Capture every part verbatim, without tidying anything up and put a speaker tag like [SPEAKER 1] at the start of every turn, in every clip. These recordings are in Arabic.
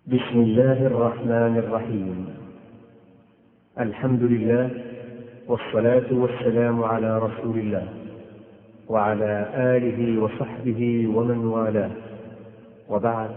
[SPEAKER 1] بسم الله الرحمن الرحيم. الحمد لله والصلاة والسلام على رسول الله وعلى آله وصحبه ومن والاه، وبعد.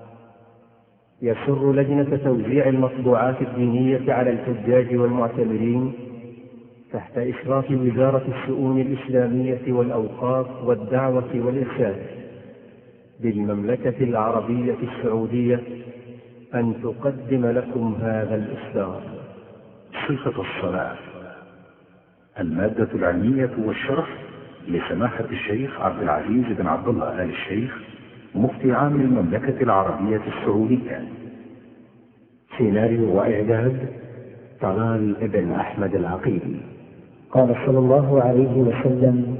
[SPEAKER 1] يسر لجنة توزيع المطبوعات الدينية على الحجاج والمعتمرين تحت إشراف وزارة الشؤون الإسلامية والأوقاف والدعوة والإرشاد بالمملكة العربية السعودية أن تقدم لكم هذا الإصدار.
[SPEAKER 2] صفة الصلاة، المادة العلمية والشرح لسماحة الشيخ عبد العزيز بن عبد الله آل الشيخ مفتي عام المملكة العربية السعودية.
[SPEAKER 1] سيناريو وإعداد طلال ابن أحمد العقيل. قال صلى الله عليه وسلم: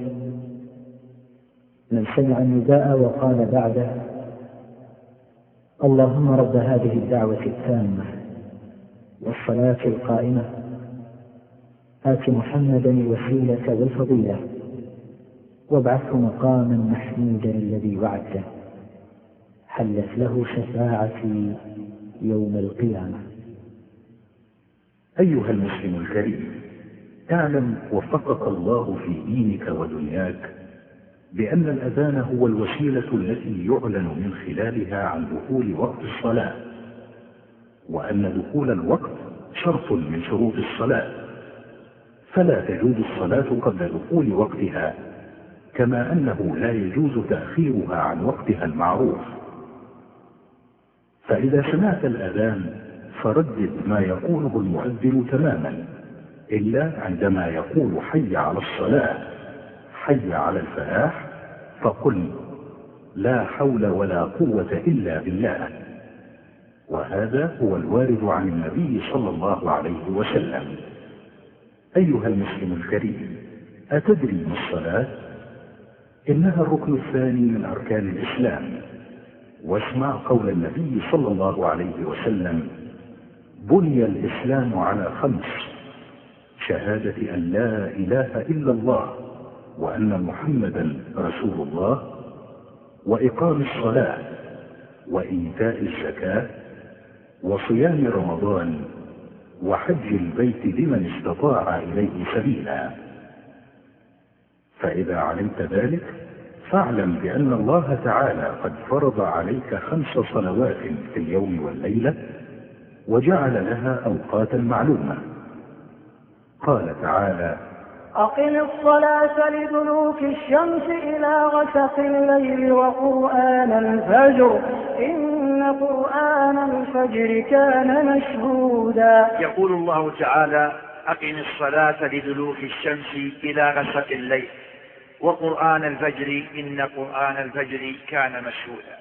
[SPEAKER 1] من سمع النداء وقال بعده: اللهم رب هذه الدعوة التامة والصلاة القائمة آت محمدا الوسيلة والفضيلة وابعثه مقاما محمودا الذي وعدته، حلت له شفاعتي يوم القيامة.
[SPEAKER 2] أيها المسلم الكريم، اعلم وفقك الله في دينك ودنياك بأن الأذان هو الوسيلة التي يعلن من خلالها عن دخول وقت الصلاة، وأن دخول الوقت شرط من شروط الصلاة، فلا تجوز الصلاة قبل دخول وقتها، كما أنه لا يجوز تأخيرها عن وقتها المعروف. فإذا سمعت الأذان فردد ما يقوله المؤذن تماما، إلا عندما يقول حي على الصلاة، حي على الفلاح، فقل لا حول ولا قوة إلا بالله. وهذا هو الوارد عن النبي صلى الله عليه وسلم. أيها المسلم الكريم، أتدري ما الصلاة؟ إنها الركن الثاني من أركان الإسلام. واسمع قول النبي صلى الله عليه وسلم: بني الإسلام على خمس: شهادة أن لا إله إلا الله وأن محمدا رسول الله، وإقام الصلاة، وإيتاء الزكاة، وصيام رمضان، وحج البيت لمن استطاع إليه سبيلا. فإذا علمت ذلك فاعلم بأن الله تعالى قد فرض عليك خمس صلوات في اليوم والليلة، وجعل لها أوقاتا معلومة. قال تعالى:
[SPEAKER 3] أقم الصلاة لدلوك الشمس إلى غسق الليل وقرآن الفجر إن قرآن الفجر كان مشهودا.
[SPEAKER 4] يقول الله تعالى: أقم الصلاة لدلوك الشمس إلى غسق الليل وقرآن الفجر إن قرآن الفجر كان مشهودا.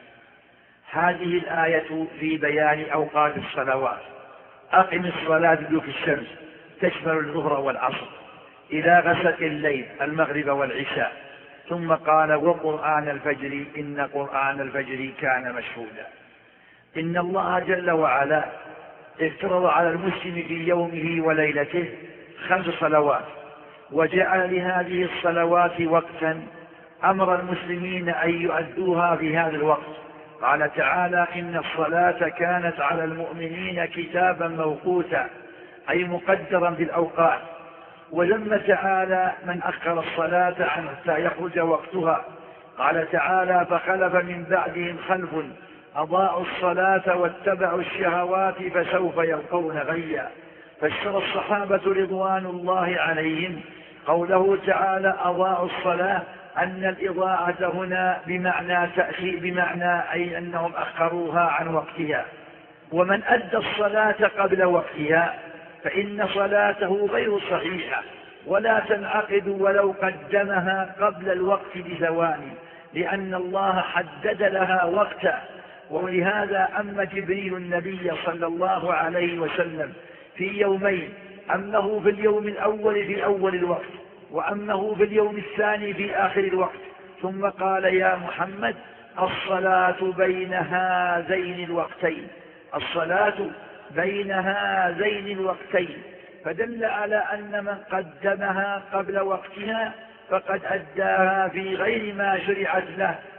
[SPEAKER 4] هذه الآية في بيان أوقات الصلوات. أقم الصلاة لدلوك الشمس تشمل الظهر والعصر إلى غسق الليل المغرب والعشاء، ثم قال: وقرآن الفجر إن قرآن الفجر كان مشهودا. إن الله جل وعلا افترض على المسلم في يومه وليلته خمس صلوات، وجعل لهذه الصلوات وقتا أمر المسلمين أن يؤدوها في هذا الوقت. قال تعالى: إن الصلاة كانت على المؤمنين كتابا موقوتا، أي مقدرا بالأوقات. وذم تعالى من أخر الصلاة عنه حتى يخرج وقتها. قال تعالى: فخلف من بعدهم خلف أضاعوا الصلاة واتبعوا الشهوات فسوف يلقون غيا. فسر الصحابة رضوان الله عليهم قوله تعالى أضاعوا الصلاة أن الإضاعة هنا بمعنى تأخير، بمعنى أي أنهم أخروها عن وقتها. ومن أدى الصلاة قبل وقتها فإن صلاته غير صحيحة ولا تنعقد ولو قدمها قبل الوقت بثواني، لأن الله حدد لها وقتا. ولهذا أم جبريل النبي صلى الله عليه وسلم في يومين: أمه في اليوم الأول في أول الوقت، وأمه في اليوم الثاني في آخر الوقت، ثم قال: يا محمد الصلاة بين هذين الوقتين، الصلاة بين هذين الوقتين. فدل على أن من قدمها قبل وقتها فقد أداها في غير ما شرعت له،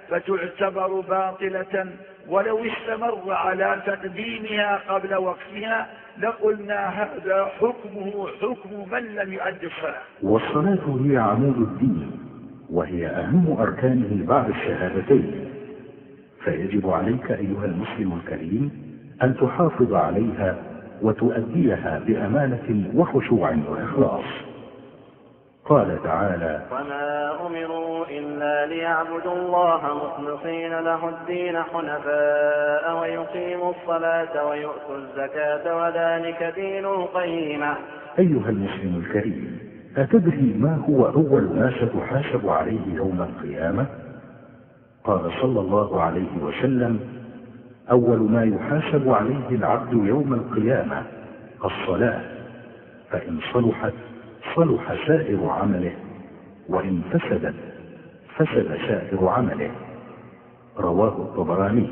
[SPEAKER 4] فتعتبر باطلة، ولو استمر على تقديمها قبل وقتها لقلنا هذا حكمه حكم من لم يؤد الصلاة.
[SPEAKER 2] والصلاة هي عمود الدين، وهي أهم أركانه بعد الشهادتين، فيجب عليك أيها المسلم الكريم أن تحافظ عليها وتؤديها بأمانة وخشوع وإخلاص. قال تعالى:
[SPEAKER 5] وما أمروا إلا ليعبدوا الله مخلصين له الدين حنفاء ويقيموا الصلاة ويؤتوا الزكاة وذلك دين القيمة.
[SPEAKER 2] أيها المسلم الكريم، أتدري ما هو أول ما ستحاسب عليه يوم القيامة؟ قال صلى الله عليه وسلم: أول ما يحاسب عليه العبد يوم القيامة الصلاة، فإن صلحت صلح سائر عمله، وإن فسدت فسد سائر عمله. رواه الطبراني.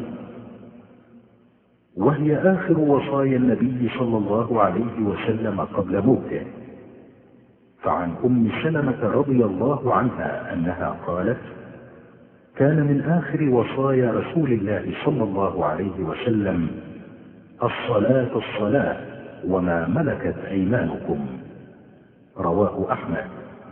[SPEAKER 2] وهي آخر وصايا النبي صلى الله عليه وسلم قبل موته. فعن أم سلمة رضي الله عنها أنها قالت: كان من آخر وصايا رسول الله صلى الله عليه وسلم الصلاة الصلاة وما ملكت أيمانكم. رواه أحمد.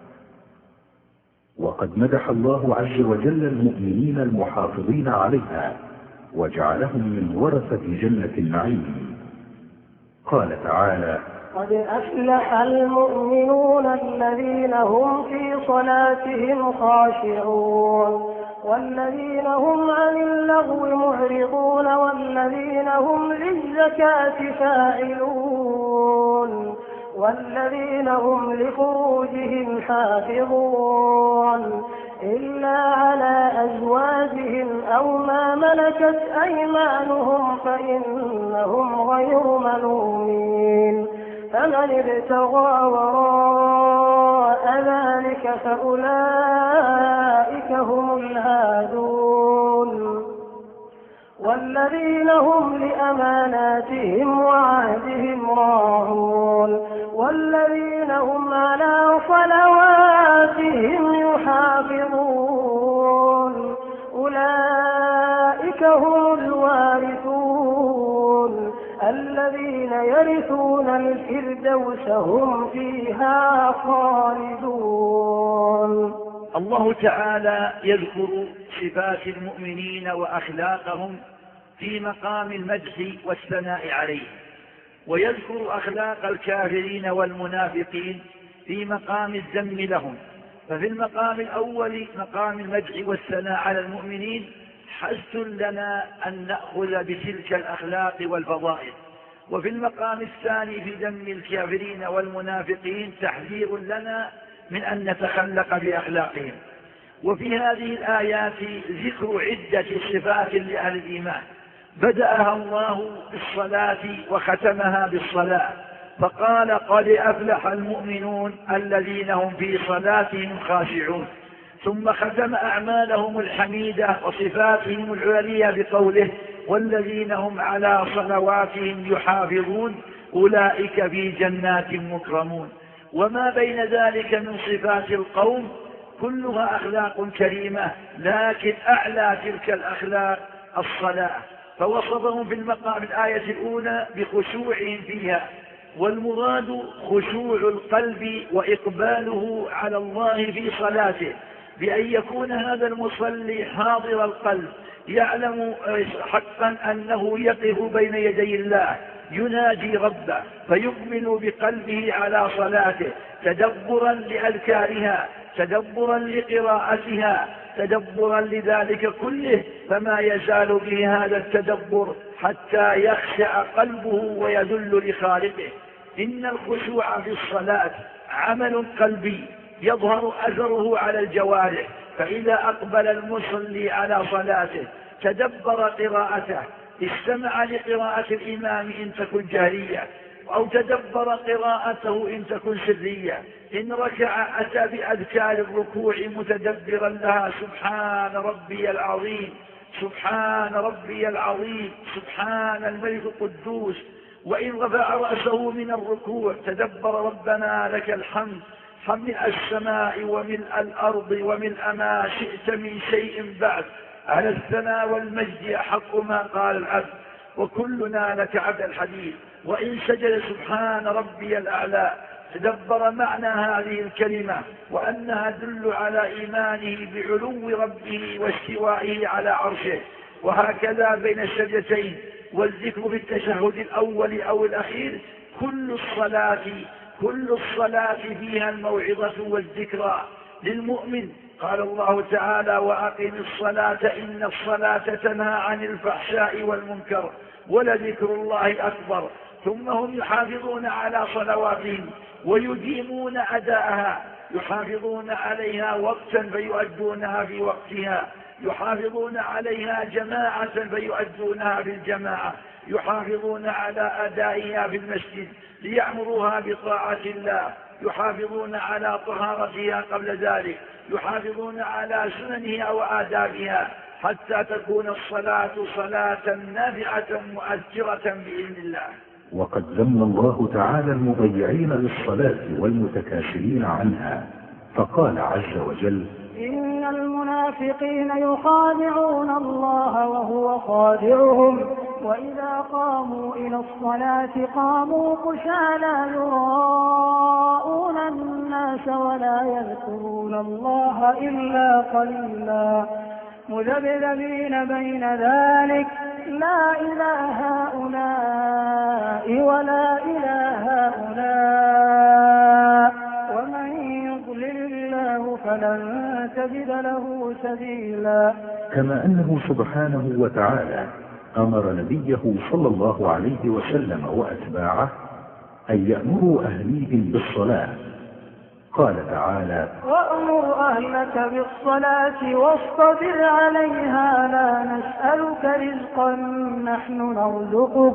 [SPEAKER 2] وقد مدح الله عز وجل المؤمنين المحافظين عليها وجعلهم من ورثة جنة النعيم. قال تعالى:
[SPEAKER 3] قد أفلح المؤمنون الذين هم في صلاتهم خاشعون والذين هم عن اللغو معرضون والذين هم للزكاة فاعلون والذين هم لفروجهم حافظون إلا على أزواجهم أو ما ملكت أيمانهم فإنهم غير ملومين، فمن ابتغى وراء ذلك فأولئك هم الهادون. والذين هم لأماناتهم وعهدهم راعون والذين هم على صلواتهم يحافظون أولئك هم الوارثون الذين يرثون الفردوس هم فيها خالدون.
[SPEAKER 4] الله تعالى يذكر صفات المؤمنين وأخلاقهم في مقام المدح والثناء عليه، ويذكر أخلاق الكافرين والمنافقين في مقام الذم لهم. ففي المقام الأول مقام المدح والثناء على المؤمنين حث لنا أن نأخذ بتلك الأخلاق والفضائل، وفي المقام الثاني في ذم الكافرين والمنافقين تحذير لنا من أن نتخلق بأخلاقهم. وفي هذه الآيات ذكر عدة صفات لأهل الإيمان بدأها الله بالصلاة وختمها بالصلاة، فقال: قد أفلح المؤمنون الذين هم في صلاتهم خاشعون، ثم ختم أعمالهم الحميدة وصفاتهم العليا بقوله: والذين هم على صلواتهم يحافظون أولئك في جنات مكرمون. وما بين ذلك من صفات القوم كلها أخلاق كريمة، لكن أعلى تلك الأخلاق الصلاة، فوصفهم في المقام الآية الأولى بخشوعهم فيها، والمراد خشوع القلب وإقباله على الله في صلاته، بأن يكون هذا المصلي حاضر القلب يعلم حقا أنه يقف بين يدي الله يناجي ربه، فيقبل بقلبه على صلاته تدبرا لأذكارها، تدبرا لقراءتها، تدبرا لذلك كله، فما يزال به هذا التدبر حتى يخشع قلبه ويذل لخالقه. إن الخشوع في الصلاة عمل قلبي يظهر أثره على الجوارح، فإذا أقبل المصلي على صلاته تدبر قراءته، استمع لقراءة الإمام إن تكن جهرية، أو تدبر قراءته إن تكن سرية، إن ركع أتى بأذكار الركوع متدبرا لها: سبحان ربي العظيم، سبحان ربي العظيم، سبحان الملك القدوس. وإن رفع رأسه من الركوع تدبر: ربنا لك الحمد، حمل السماء وملء الأرض وملء ما شئت من شيء بعد، على الثناء والمجد أحق ما قال العبد وكلنا لك عبد الحديث. وإن سجد سبحان ربي الأعلى تدبر معنى هذه الكلمة وأنها تدل على إيمانه بعلو ربه واستوائه على عرشه. وهكذا بين السجدتين والذكر في التشهد الأول أو الأخير كل الصلاة كل الصلاة فيها الموعظة والذكرى للمؤمن. قال الله تعالى وأقم الصلاة إن الصلاة تنهى عن الفحشاء والمنكر ولذكر الله أكبر. ثم هم يحافظون على صلواتهم ويديمون أداءها، يحافظون عليها وقتا فيؤدونها في وقتها، يحافظون عليها جماعة فيؤدونها في الجماعة، يحافظون على أدائها في المسجد ليعمروها بطاعة الله، يحافظون على طهارتها قبل ذلك، يحافظون على سننها وآدابها حتى تكون الصلاة صلاة نافعة مؤثرة بإذن الله.
[SPEAKER 2] وقد ذم الله تعالى المضيعين للصلاة والمتكاسلين عنها، فقال عز وجل
[SPEAKER 3] إن المنافقين يخادعون الله وهو خادعهم وإذا قاموا إلى الصلاة قاموا كسالى يراءون الناس ولا يذكرون الله إلا قليلا مذبذبين بين ذلك لا إلى هؤلاء ولا إلى هؤلاء ومن يضلل الله فلن تجد له سبيلا.
[SPEAKER 2] كما أنه سبحانه وتعالى أمر نبيه صلى الله عليه وسلم وأتباعه أن يأمروا أهليهم بالصلاة. قال تعالى
[SPEAKER 3] وأمر أهلك بالصلاة واصطبر عليها لا نسألك رزقا نحن نرزقك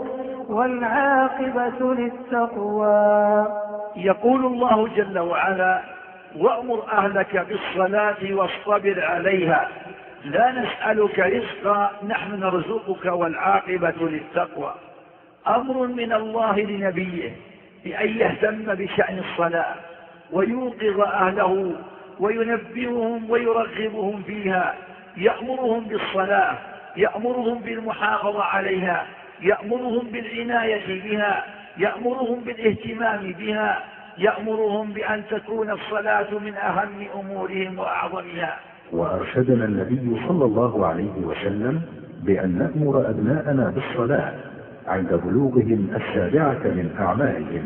[SPEAKER 3] والعاقبة للتقوى.
[SPEAKER 4] يقول الله جل وعلا وأمر أهلك بالصلاة واصطبر عليها لا نسألك رزقا نحن نرزقك والعاقبة للتقوى. أمر من الله لنبيه بأن يهتم بشأن الصلاة ويوقظ أهله وينبههم ويرغبهم فيها، يأمرهم بالصلاة، يأمرهم بالمحافظة عليها، يأمرهم بالعناية بها، يأمرهم بالاهتمام بها، يأمرهم بأن تكون الصلاة من أهم أمورهم وأعظمها.
[SPEAKER 2] وأرشدنا النبي صلى الله عليه وسلم بأن نأمر أبناءنا بالصلاة عند بلوغهم السابعة من أعمارهم.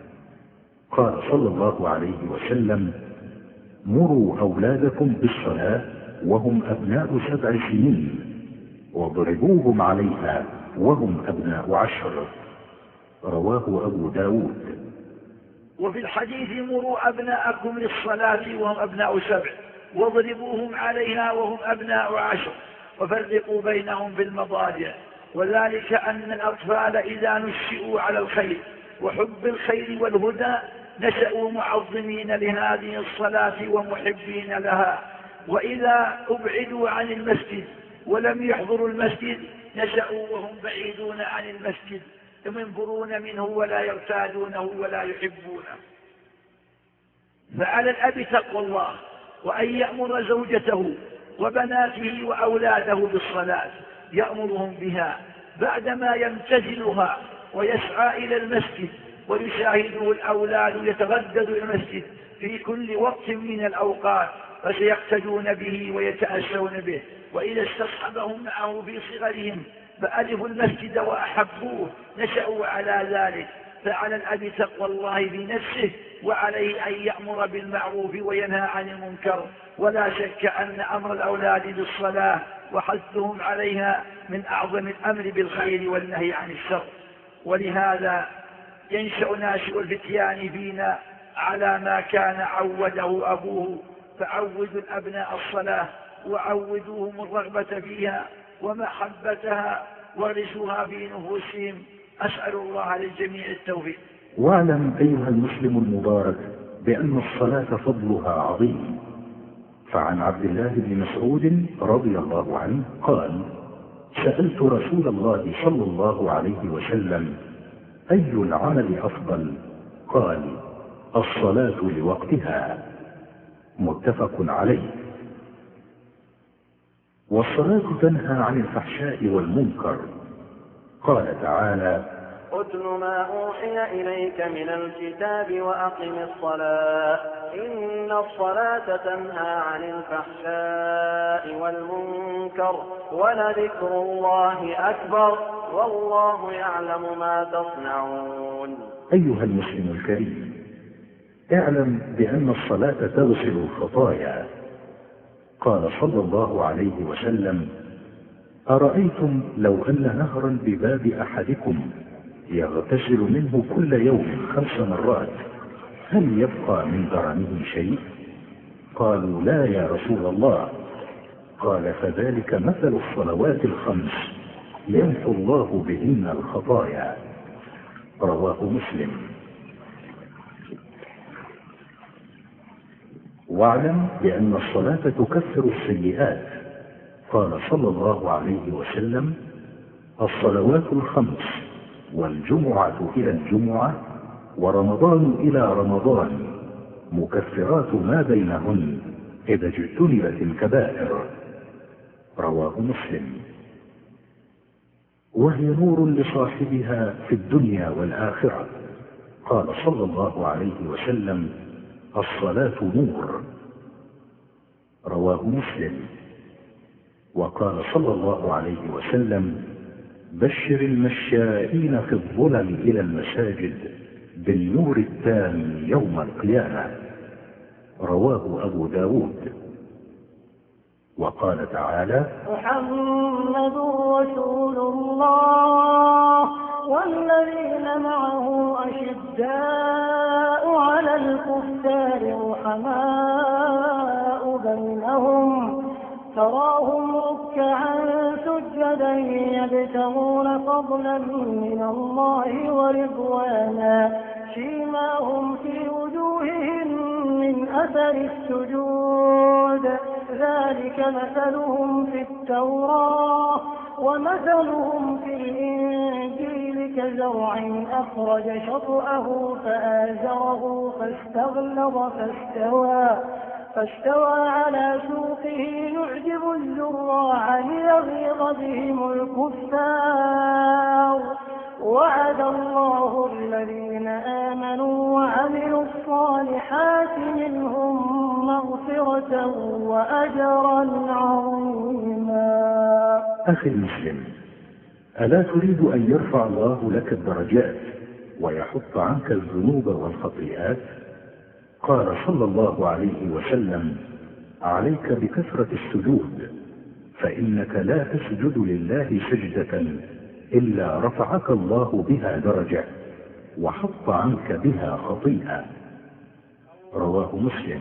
[SPEAKER 2] قال صلى الله عليه وسلم مروا أولادكم بالصلاة وهم أبناء سبع سنين واضربوهم عليها وهم أبناء عشر. رواه أبو داود.
[SPEAKER 4] وفي الحديث مروا أبناءكم للصلاة وهم أبناء سبع واضربوهم عليها وهم أبناء عشر وفرقوا بينهم بالمضاجع. وذلك أن الأطفال إذا نشئوا على الخير وحب الخير والهدى نشأوا معظمين لهذه الصلاة ومحبين لها، وإذا أبعدوا عن المسجد ولم يحضروا المسجد نشأوا وهم بعيدون عن المسجد ينفرون منه ولا يرتادونه ولا يحبونه. فعلى الأب تقوى الله وأن يأمر زوجته وبناته وأولاده بالصلاة، يأمرهم بها بعدما يمتثلها ويسعى إلى المسجد ويشاهده الأولاد يتردد إلى المسجد في كل وقت من الأوقات فسيقتدون به ويتأسون به. وإذا استصحبهم معه في صغرهم فألفوا المسجد وأحبوه نشأوا على ذلك. فعلى الأب تقوى الله بنفسه وعليه أن يأمر بالمعروف وينهى عن المنكر. ولا شك أن أمر الأولاد بالصلاة وحثهم عليها من أعظم الأمر بالخير والنهي عن الشر. ولهذا ينشأ ناشئ الفتيان فينا على ما كان عوده أبوه. فعودوا الأبناء الصلاة وعودوهم الرغبة فيها ومحبتها ورثوها في نفوسهم. أسأل الله للجميع التوفيق.
[SPEAKER 2] واعلم أيها المسلم المبارك بأن الصلاة فضلها عظيم. فعن عبد الله بن مسعود رضي الله عنه قال سألت رسول الله صلى الله عليه وسلم أي العمل أفضل؟ قال الصلاة لوقتها. متفق عليه. والصلاة تنهى عن الفحشاء والمنكر. قال تعالى:
[SPEAKER 5] اتل ما أوحي إليك من الكتاب وأقم الصلاة إن الصلاة تنهى عن الفحشاء والمنكر ولذكر الله أكبر والله يعلم ما تصنعون.
[SPEAKER 2] أيها المسلم الكريم، اعلم بأن الصلاة تغسل الخطايا. قال صلى الله عليه وسلم: أرأيتم لو أن نهرا بباب أحدكم يغتسل منه كل يوم خمس مرات هل يبقى من درنه شيء؟ قالوا: لا يا رسول الله. قال: فذلك مثل الصلوات الخمس يمحو الله بهن الخطايا. رواه مسلم. واعلم بأن الصلاة تكفر السيئات. قال صلى الله عليه وسلم: الصلوات الخمس والجمعة إلى الجمعة ورمضان إلى رمضان مكفرات ما بينهن إذا اجتنبت الكبائر. رواه مسلم. وهي نور لصاحبها في الدنيا والآخرة. قال صلى الله عليه وسلم: الصلاة نور. رواه مسلم. وقال صلى الله عليه وسلم: بشر المشائين في الظلم إلى المساجد بالنور التام يوم القيامة. رواه أبو داود. وقال تعالى:
[SPEAKER 3] محمد رسول الله والذين معه أشداء على الكفار رحماء بينهم تراهم ركعا سجدا يبتغون فضلا من الله ورضوانا سيماهم في وجوههم من أثر السجود ذلك مثلهم في التوراة ومثلهم في الإنجيل كزرع أخرج شطأه فآزره فاستغلظ فاستوى فاستوى على سوقه يعجب الزراع ليغيظ بهم الكفار وعد الله الذين آمنوا وعملوا الصالحات منهم مغفرة وأجرا عظيما.
[SPEAKER 2] أخي المسلم، ألا تريد أن يرفع الله لك الدرجات ويحط عنك الذنوب والخطيئات؟ قال صلى الله عليه وسلم: عليك بكثرة السجود، فإنك لا تسجد لله سجدة إلا رفعك الله بها درجة وحط عنك بها خطيئة. رواه مسلم.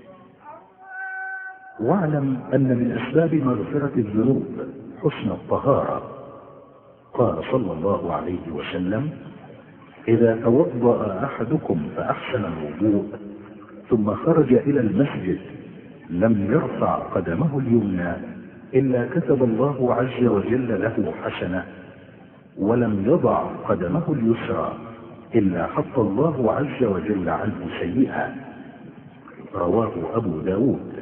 [SPEAKER 2] واعلم أن من أسباب مغفرة الذنوب حسن الطهارة. قال صلى الله عليه وسلم: إذا توضأ أحدكم فأحسن الوضوء ثم خرج إلى المسجد لم يرفع قدمه اليمنى إلا كتب الله عز وجل له حسنة، ولم يضع قدمه اليسرى إلا حط الله عز وجل عنه سيئة. رواه أبو داود.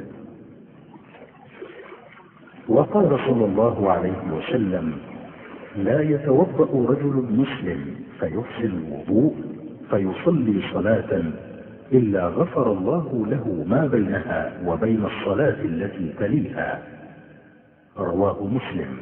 [SPEAKER 2] وقال صلى الله عليه وسلم: لا يتوضأ رجل مسلم فيحسن الوضوء فيصلي صلاة إلا غفر الله له ما بينها وبين الصلاة التي تليها. رواه مسلم.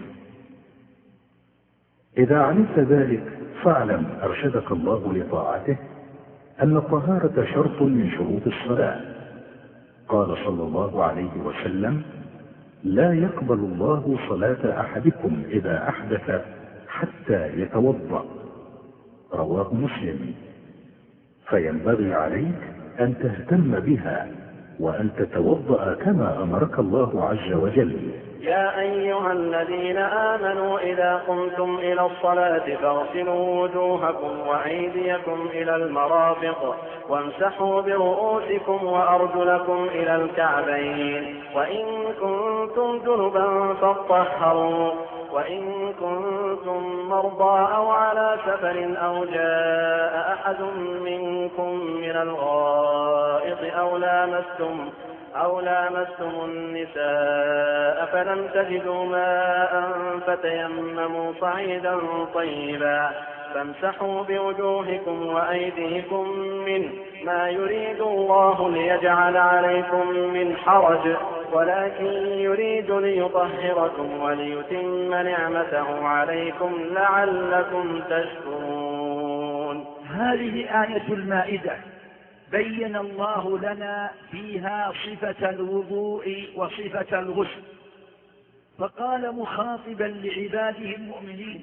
[SPEAKER 2] إذا علمت ذلك فاعلم أرشدك الله لطاعته أن الطهارة شرط من شروط الصلاة. قال صلى الله عليه وسلم: لا يقبل الله صلاة أحدكم إذا أحدث حتى يتوضأ. رواه مسلم. فينبغي عليك أن تهتم بها وأن تتوضأ كما أمرك الله عز وجل.
[SPEAKER 5] يا أيها الذين آمنوا إذا قمتم إلى الصلاة فاغسلوا وجوهكم وأيديكم إلى المرافق وامسحوا برؤوسكم وأرجلكم إلى الكعبين وإن كنتم جنبا فاطهروا وإن كنتم مرضى أو على سفر أو جاء أحد منكم من الغائط أو لامستم أو لامستم النساء فلم تجدوا ماء فتيمموا صعيدا طيبا فامسحوا بوجوهكم وأيديكم منه ما يريد الله ليجعل عليكم من حرج ولكن يريد ليطهركم وليتم نعمته عليكم لعلكم تشكرون.
[SPEAKER 4] هذه آية المائدة بين الله لنا فيها صفة الوضوء وصفة الغسل، فقال مخاطبا لعباده المؤمنين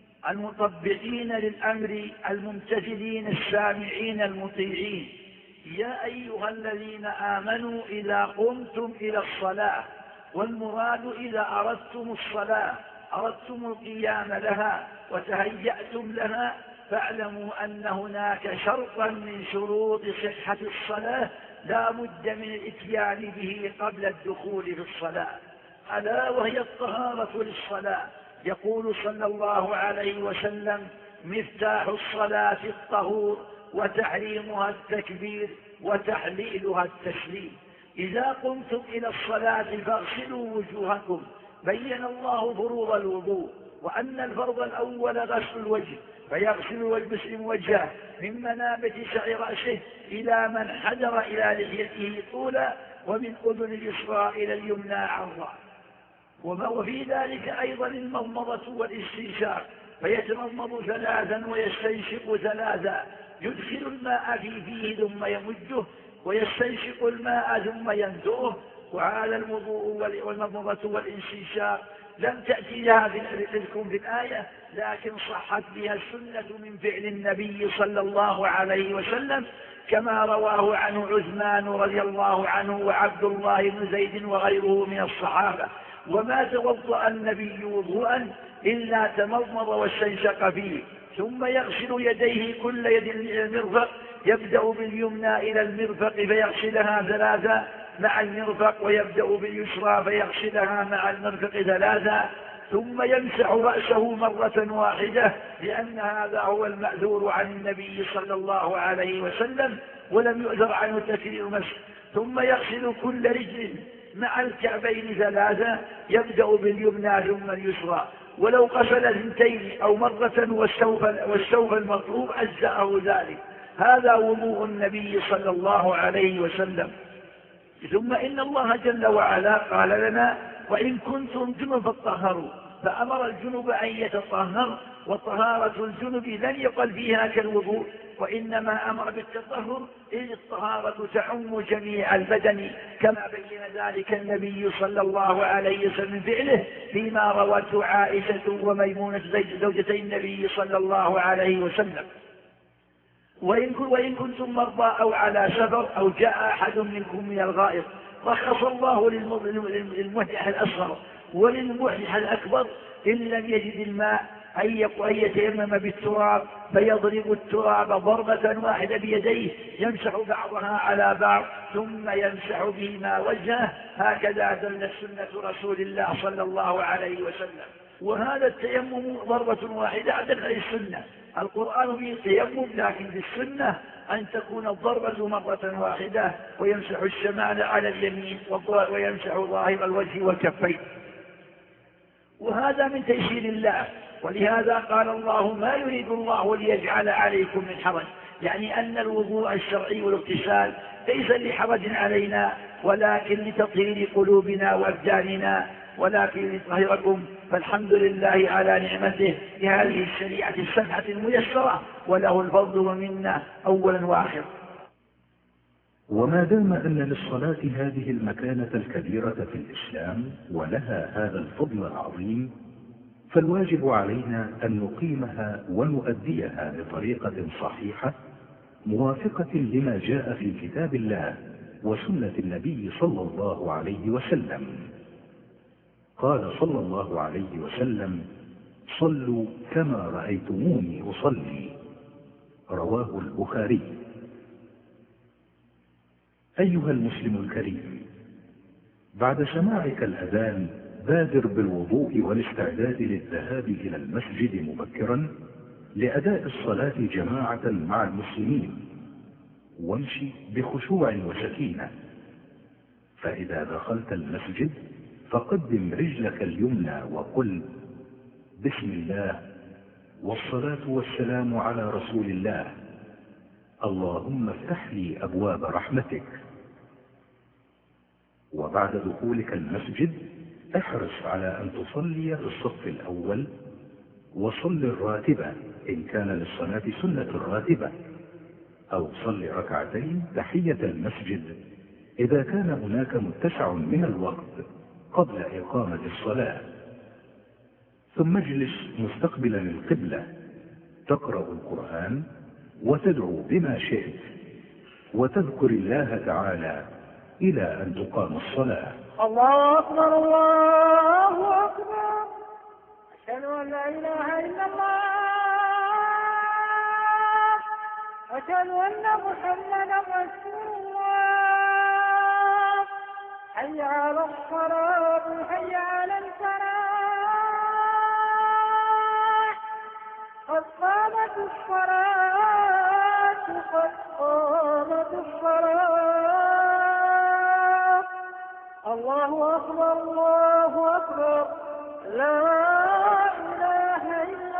[SPEAKER 4] المطبقين للأمر الممتثلين السامعين المطيعين: يا أيها الذين آمنوا إذا قمتم إلى الصلاة، والمراد إذا أردتم الصلاة أردتم القيام لها وتهيأتم لها فاعلموا أن هناك شرطا من شروط صحة الصلاة لا بد من الإتيان به قبل الدخول في الصلاة، ألا وهي الطهارة للصلاة. يقول صلى الله عليه وسلم: مفتاح الصلاة الطهور وتحريمها التكبير وتحليلها التسليم. إذا قمتم إلى الصلاة فاغسلوا وجوهكم. بين الله فروض الوضوء وأن الفرض الأول غسل الوجه، فيغسل المسلم وجهه من منابت شعر رأسه إلى من حجر إلى لحيته طولا، ومن أذن اليسرى إلى اليمنى عرضا. وفي ذلك أيضا المضمضة والاستنشاق، فيتمضمض ثلاثا ويستنشق ثلاثا، يدخل الماء في فيه ثم يمجه ويستنشق الماء ثم ينثره. وهذا الوضوء والمضمضة والاستنشاق لم تأتي لها ذكركم في الآية، لكن صحت بها السنة من فعل النبي صلى الله عليه وسلم، كما رواه عنه عثمان رضي الله عنه وعبد الله بن زيد وغيره من الصحابة: وما توضأ النبي وضوءا إلا تمضمض واستنشق فيه، ثم يغسل يديه كل يد إلى المرفق، يبدأ باليمنى إلى المرفق فيغسلها ثلاثا مع المرفق، ويبدأ باليسرى فيغسلها مع المرفق ثلاثا، ثم يمسح رأسه مرة واحدة، لأن هذا هو المأثور عن النبي صلى الله عليه وسلم ولم يؤثر عنه تكرير المسح. ثم يغسل كل رجل مع الكعبين ثلاثة، يبدأ باليمنى ثم اليسرى، ولو غسل اثنتين أو مرة والثوب المطلوب أجزأه ذلك. هذا وضوء النبي صلى الله عليه وسلم. ثم إن الله جل وعلا قال لنا: وإن كنتم جنبا فاطهروا، فأمر الجنب أن يتطهر، وطهارة الجنب لن يقل فيها كالوضوء، وإنما أمر بالتطهر، إذ الطهارة تعم جميع البدن، كما بين ذلك النبي صلى الله عليه وسلم فعله فيما روته عائشة وميمونة زوجتي النبي صلى الله عليه وسلم. وإن كنتم مرضى أو على سفر أو جاء أحد منكم من الغائط، رخص الله للمحدث الأصغر وللمحدث الأكبر إن لم يجد الماء أن يتيمم بالتراب، فيضرب التراب ضربة واحدة بيديه، يمسح بعضها على بعض ثم يمسح بهما وجهه. هكذا دلت سنة رسول الله صلى الله عليه وسلم. وهذا التيمم ضربة واحدة عدل السنة. القرآن فيه التيمم، لكن في السنة أن تكون الضربة مرة واحدة، ويمسح الشمال على اليمين ويمسح ظاهر الوجه والكفين. وهذا من تيسير الله، ولهذا قال الله: ما يريد الله ليجعل عليكم من حرج، يعني أن الوضوء الشرعي والاغتسال ليس لحرج علينا، ولكن لتطهير قلوبنا وأبداننا، ولكن ليطهركم. فالحمد لله على نعمته بهذه الشريعة السمحة الميسرة، وله الفضل ومنا أولا وآخرا.
[SPEAKER 2] وما دام أن للصلاة هذه المكانة الكبيرة في الإسلام ولها هذا الفضل العظيم، فالواجب علينا أن نقيمها ونؤديها بطريقة صحيحة موافقة لما جاء في كتاب الله وسنة النبي صلى الله عليه وسلم. قال صلى الله عليه وسلم: صلوا كما رأيتموني أصلي. رواه البخاري. أيها المسلم الكريم، بعد سماعك الأذان بادر بالوضوء والاستعداد للذهاب إلى المسجد مبكرا لأداء الصلاة جماعة مع المسلمين، وامشي بخشوع وسكينة. فإذا دخلت المسجد فقدم رجلك اليمنى وقل بسم الله والصلاة والسلام على رسول الله، اللهم افتح لي أبواب رحمتك. وبعد دخولك المسجد احرص على أن تصلي في الصف الأول، وصل الراتبة إن كان للصلاة سنة الراتبة، أو صل ركعتين تحية المسجد إذا كان هناك متسع من الوقت قبل إقامة الصلاة. ثم اجلس مستقبلا القبلة، تقرأ القرآن وتدعو بما شئت، وتذكر الله تعالى إلى أن تقام الصلاة.
[SPEAKER 3] الله أكبر الله أكبر، أشهد أن لا إله إلا الله، أشهد أن محمدا رسول الله، حي على الصلاة حي على الفلاح، قد قامت الصلاة قد قامت الصلاة، الله أكبر الله أكبر، لا إله إلا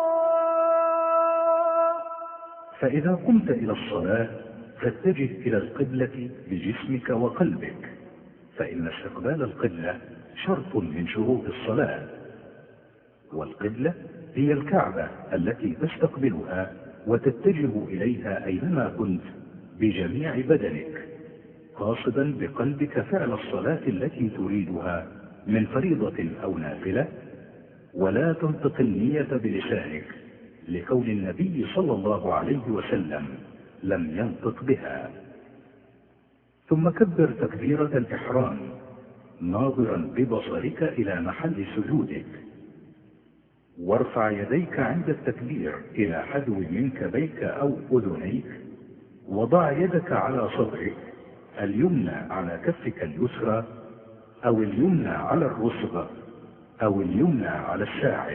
[SPEAKER 3] الله.
[SPEAKER 2] فإذا قمت إلى الصلاة فاتجه إلى القبلة بجسمك وقلبك، فإن استقبال القبلة شرط من شروط الصلاة، والقبلة هي الكعبة التي تستقبلها وتتجه إليها أينما كنت بجميع بدنك، قاصدا بقلبك فعل الصلاة التي تريدها من فريضة أو نافلة، ولا تنطق النية بلسانك لكون النبي صلى الله عليه وسلم لم ينطق بها. ثم كبر تكبيرة الإحرام ناظرا ببصرك إلى محل سجودك، وارفع يديك عند التكبير إلى حذو منكبيك أو أذنيك، وضع يدك على صدرك، اليمنى على كفك اليسرى أو اليمنى على الرسغ أو اليمنى على الساعد.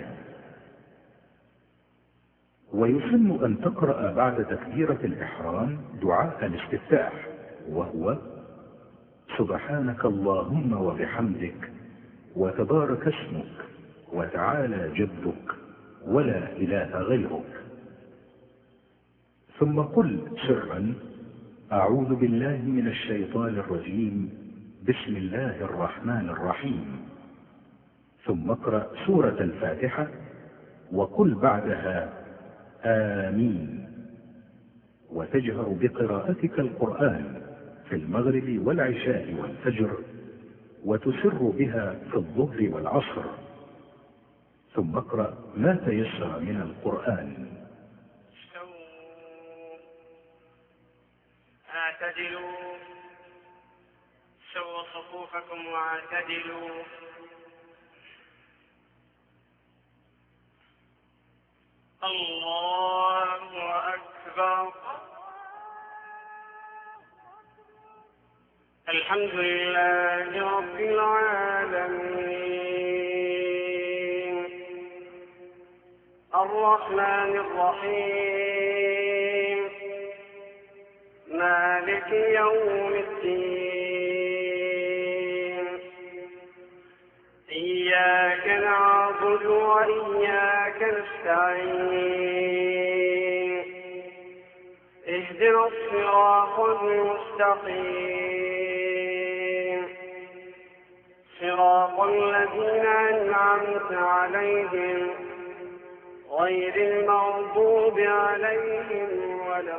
[SPEAKER 2] ويسن أن تقرأ بعد تكبيرة الإحرام دعاء الاستفتاح، وهو سبحانك اللهم وبحمدك وتبارك اسمك وتعالى جدك ولا إله غيرك. ثم قل سرا أعوذ بالله من الشيطان الرجيم، بسم الله الرحمن الرحيم. ثم اقرأ سورة الفاتحة وقل بعدها آمين، وتجهر بقراءتك القرآن في المغرب والعشاء والفجر، وتسر بها في الظهر والعصر. ثم اقرأ ما تيسر من القرآن.
[SPEAKER 5] اعتدلوا، سووا صفوفكم واعتدلوا. الله أكبر. الحمد لله رب العالمين، الرحمن الرحيم، مالك يوم الدين، إياك نعبد وإياك نستعين، اهدنا الصراط المستقيم، صراط الذين أنعمت عليهم غير المغضوب عليهم ولا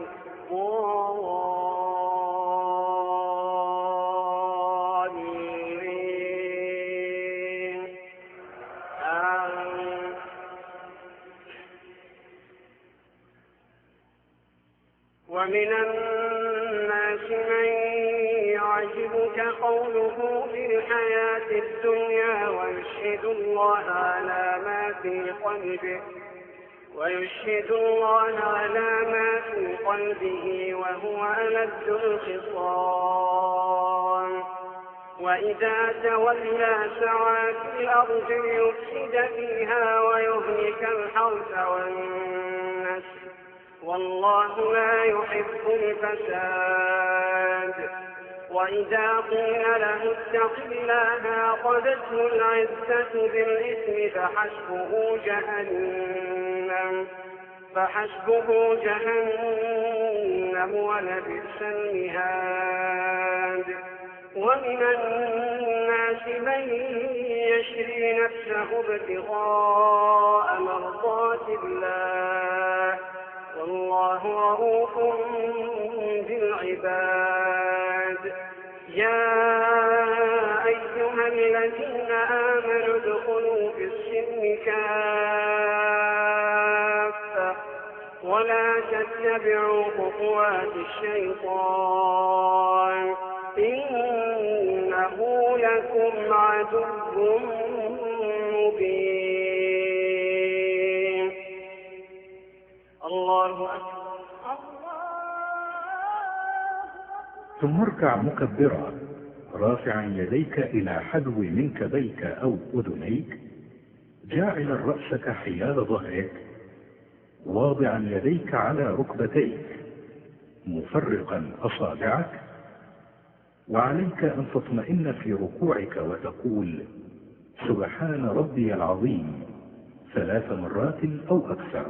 [SPEAKER 5] الضالين. آمين. ومن الناس من يعجبك قوله في الحياة الدنيا ويشهد الله على ما في قلبه ويشهد الله على ما في قلبه وهو ألد الخصام، وإذا تولى سعى في الأرض ليفسد فيها ويهلك الحرث والنسل، والله لا يحب الفساد. وإذا قيل له اتق الله أخذته العزة بالإثم فحسبه جهنم فحسبه جهنم ولبئس المهاد. ومن الناس من يشري نفسه ابتغاء مرضات الله والله رؤوف بالعباد. يا أيها الذين آمنوا ادخلوا في السلم كافة ولا تتبعوا خطوات الشيطان إنه لكم عدو مبين. الله أكبر.
[SPEAKER 2] ثم اركع مكبرا رافعا يديك إلى حذو منكبيك أو أذنيك، جاعلا رأسك حيال ظهرك، واضعا يديك على ركبتيك، مفرقا أصابعك، وعليك أن تطمئن في ركوعك وتقول سبحان ربي العظيم ثلاث مرات أو أكثر.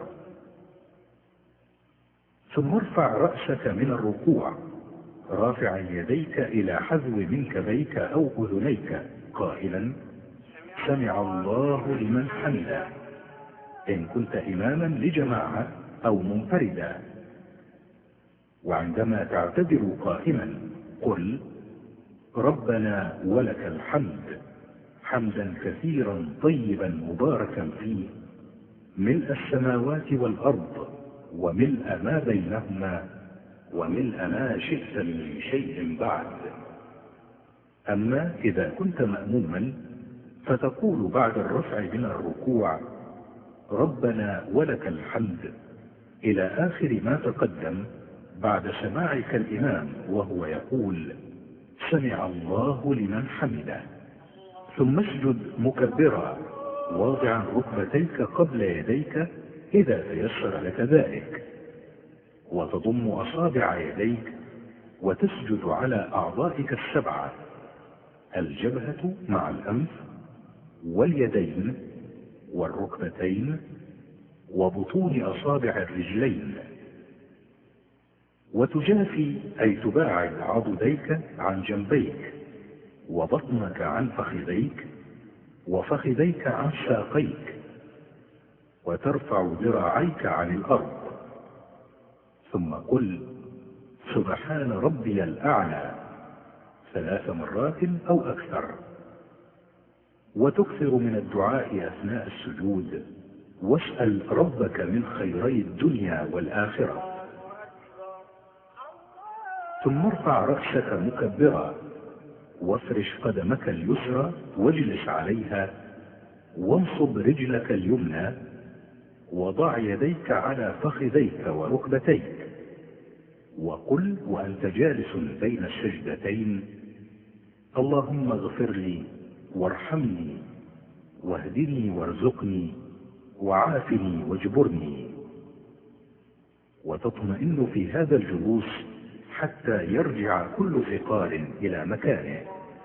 [SPEAKER 2] ثم ارفع رأسك من الركوع رافعا يديك إلى حذو منكبيك أو أذنيك قائلا سمع الله لمن حمده، إن كنت إماما لجماعة أو منفردا. وعندما تعتذر قائما قل ربنا ولك الحمد حمدا كثيرا طيبا مباركا فيه ملء السماوات والأرض وملء ما بينهما وملء ما شئت من شيء بعد. أما إذا كنت مأموما فتقول بعد الرفع من الركوع ربنا ولك الحمد إلى آخر ما تقدم بعد سماعك الإمام وهو يقول سمع الله لمن حمده. ثم اسجد مكبرا واضعا ركبتيك قبل يديك إذا تيسر لك ذلك، وتضم أصابع يديك وتسجد على أعضائك السبعة، الجبهة مع الأنف واليدين والركبتين وبطون أصابع الرجلين، وتجافي أي تباعد عضديك عن جنبيك وبطنك عن فخذيك وفخذيك عن ساقيك، وترفع ذراعيك عن الأرض. ثم قل سبحان ربي الأعلى ثلاث مرات أو أكثر. وتكثر من الدعاء أثناء السجود واسأل ربك من خيري الدنيا والآخرة. ثم ارفع رأسك مكبرا وافرش قدمك اليسرى واجلس عليها، وانصب رجلك اليمنى، وضع يديك على فخذيك وركبتيك، وقل وأنت جالس بين السجدتين اللهم اغفر لي وارحمني واهدني وارزقني وعافني واجبرني. وتطمئن في هذا الجلوس حتى يرجع كل فقار إلى مكانه.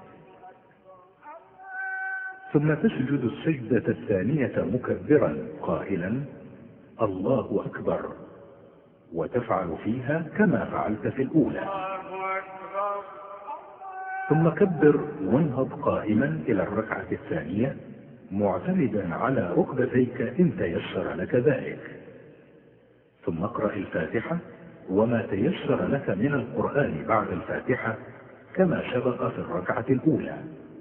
[SPEAKER 2] ثم تسجد السجدة الثانية مكبرا قائلا الله أكبر، وتفعل فيها كما فعلت في الأولى. ثم كبر وانهض قائما إلى الركعة الثانية معتمدا على ركبتيك إن تيسر لك ذلك. ثم اقرأ الفاتحة وما تيسر لك من القرآن بعد الفاتحة كما سبق في الركعة الأولى.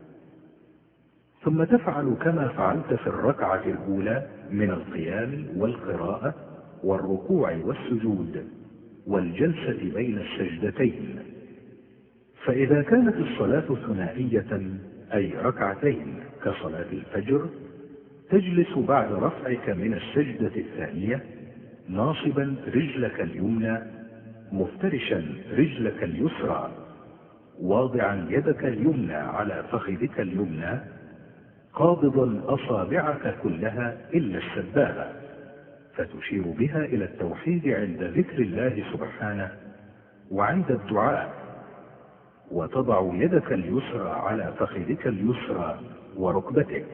[SPEAKER 2] ثم تفعل كما فعلت في الركعة الأولى من القيام والقراءة والركوع والسجود والجلسة بين السجدتين. فإذا كانت الصلاة ثنائية أي ركعتين كصلاة الفجر تجلس بعد رفعك من السجدة الثانية ناصبا رجلك اليمنى مفترشا رجلك اليسرى واضعا يدك اليمنى على فخذك اليمنى قابضا أصابعك كلها إلا السبابة، فتشير بها إلى التوحيد عند ذكر الله سبحانه وعند الدعاء، وتضع يدك اليسرى على فخذك اليسرى وركبتك،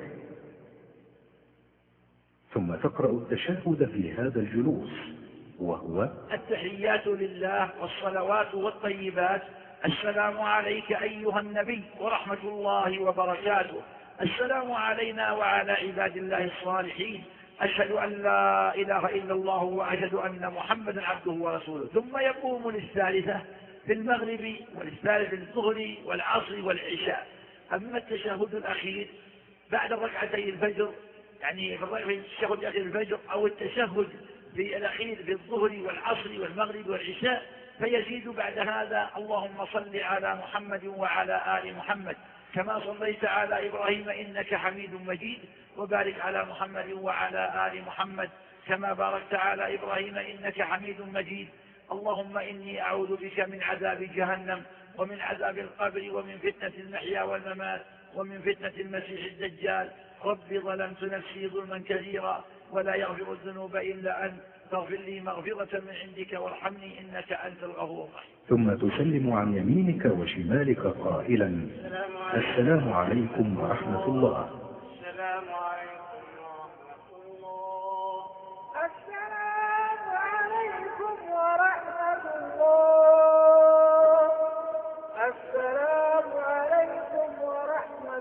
[SPEAKER 2] ثم تقرأ التشهد في هذا الجلوس، وهو:
[SPEAKER 4] التحيات لله والصلوات والطيبات، السلام عليك أيها النبي ورحمة الله وبركاته، السلام علينا وعلى عباد الله الصالحين، أشهد أن لا إله إلا الله وأشهد أن محمدا عبده ورسوله. ثم يقوم للثالثة في المغرب والثالث الظهر والعصر والعشاء. أما التشهد الأخير بعد ركعتي الفجر، يعني في التشهد الأخير الفجر أو التشهد في الأخير في الظهر والعصر والمغرب والعشاء، فيزيد بعد هذا: اللهم صل على محمد وعلى آل محمد كما صليت على إبراهيم إنك حميد مجيد، وبارك على محمد وعلى آل محمد كما باركت على إبراهيم إنك حميد مجيد. اللهم إني أعوذ بك من عذاب جهنم ومن عذاب القبر ومن فتنة المحيا والممات ومن فتنة المسيح الدجال. رب ظلمت نفسي ظلما كثيرا ولا يغفر الذنوب إلا أنت، فاغفر لي مغفرة من عندك وارحمني إنك أنت الغفور الرحيم.
[SPEAKER 2] ثم تسلم عن يمينك وشمالك قائلا: السلام عليكم ورحمة الله.
[SPEAKER 5] السلام عليكم ورحمة الله.
[SPEAKER 3] السلام عليكم ورحمة الله. السلام عليكم ورحمة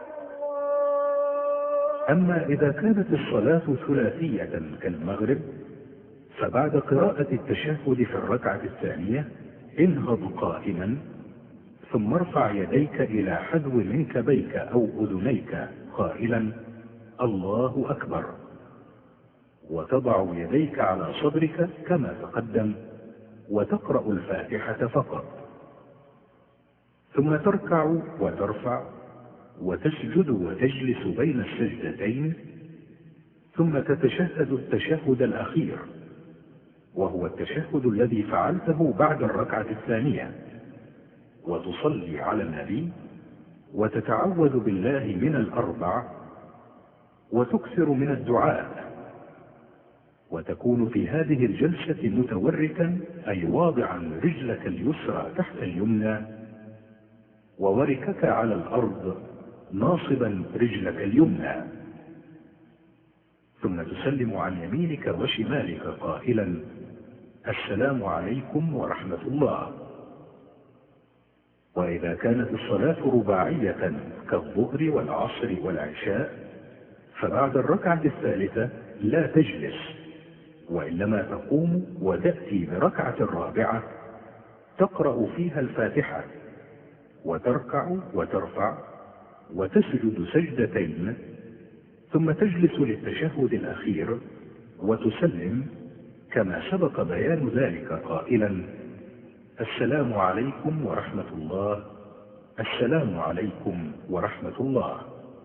[SPEAKER 3] الله.
[SPEAKER 2] أما إذا كانت الصلاة ثلاثية كالمغرب، فبعد قراءة التشهد في الركعة الثانية انهض قائما، ثم ارفع يديك إلى حذو منكبيك أو أذنيك قائلا: الله أكبر، وتضع يديك على صدرك كما تقدم، وتقرأ الفاتحة فقط، ثم تركع وترفع وتسجد وتجلس بين السجدتين، ثم تتشهد التشهد الأخير، وهو التشهد الذي فعلته بعد الركعة الثانية، وتصلي على النبي وتتعوذ بالله من الأربع، وتكثر من الدعاء، وتكون في هذه الجلسة متوركا، أي واضعا رجلك اليسرى تحت اليمنى ووركك على الأرض ناصبا رجلك اليمنى، ثم تسلم عن يمينك وشمالك قائلا: السلام عليكم ورحمة الله. وإذا كانت الصلاة رباعية كالظهر والعصر والعشاء، فبعد الركعة الثالثة لا تجلس، وإنما تقوم وتأتي بركعة رابعة تقرأ فيها الفاتحة، وتركع وترفع وتسجد سجدتين، ثم تجلس للتشهد الأخير وتسلم كما سبق بيان ذلك قائلا: السلام عليكم ورحمة الله، السلام عليكم ورحمة الله.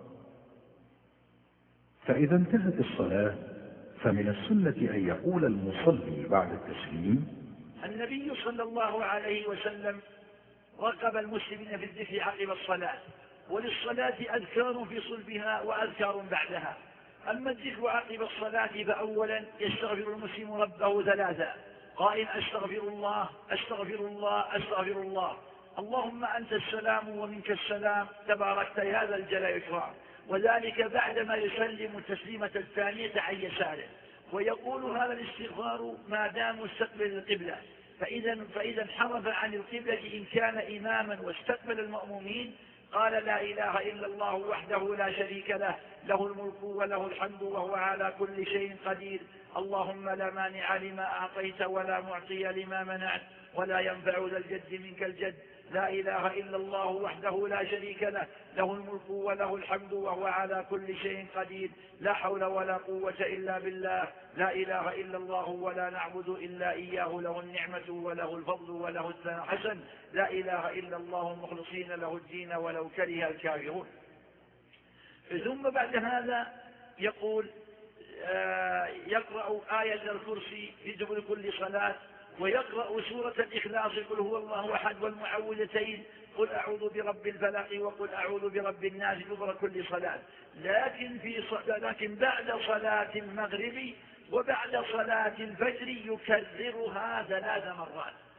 [SPEAKER 2] فإذا انتهت الصلاة، فمن السنة أن يقول المصلي بعد التسليم:
[SPEAKER 4] النبي صلى الله عليه وسلم رغب المسلمين في الذكر عقب الصلاة، وللصلاة أذكار في صلبها وأذكار بعدها. أما الذكر عقب الصلاة فأولا يستغفر المسلم ربه ثلاثا قائل: أستغفر الله أستغفر الله أستغفر الله، اللهم أنت السلام ومنك السلام تباركت يا ذا الجلال والإكرام، وذلك بعدما يسلم التسليمة الثانية عن يساره، ويقول هذا الاستغفار ما دام مستقبل القبلة، فإذا فإذا انحرف عن القبلة إن كان إماما واستقبل المأمومين قال: لا إله إلا الله وحده لا شريك له، له الملك وله الحمد وهو على كل شيء قدير، اللهم لا مانع لما أعطيت ولا معطي لما منعت ولا ينفع ذا الجد منك الجد، لا إله إلا الله وحده لا شريك له، له الملك وله الحمد وهو على كل شيء قدير، لا حول ولا قوة إلا بالله، لا إله إلا الله ولا نعبد إلا إياه، له النعمة وله الفضل وله الثناء حسن، لا إله إلا الله مخلصين له الدين ولو كره الكافرون. ثم بعد هذا يقول آه يقرأ آية الكرسي في دبر كل صلاة، ويقرأ سورة الإخلاص قل هو الله أحد والمعوذتين قل أعوذ برب الفلق وقل أعوذ برب الناس دبر كل صلاة. لكن, في لكن بعد صلاة المغرب وبعد صلاة الفجر يكررها ثلاث مرات،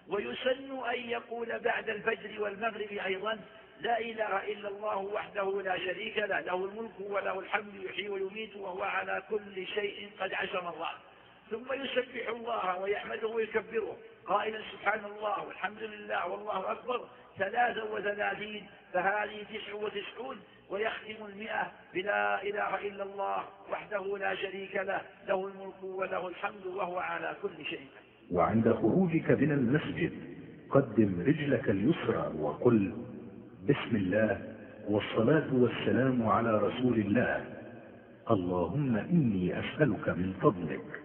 [SPEAKER 4] ويسن أن يقول بعد الفجر والمغرب أيضا: لا إله إلا الله وحده لا شريك له، له الملك وله الحمد يحيي ويميت وهو على كل شيء قد عشر مرات. ثم يسبح الله ويحمده ويكبره قائلا: سبحان الله والحمد لله والله أكبر ثلاثا وثلاثين، فهذه تسع وتسعون. ويختم المئة بلا إله إلا الله وحده لا شريك له، له الملك وله الحمد وهو على كل شيء.
[SPEAKER 2] وعند خروجك من المسجد قدم رجلك اليسرى وقل: بسم الله والصلاة والسلام على رسول الله، اللهم إني أسألك من فضلك.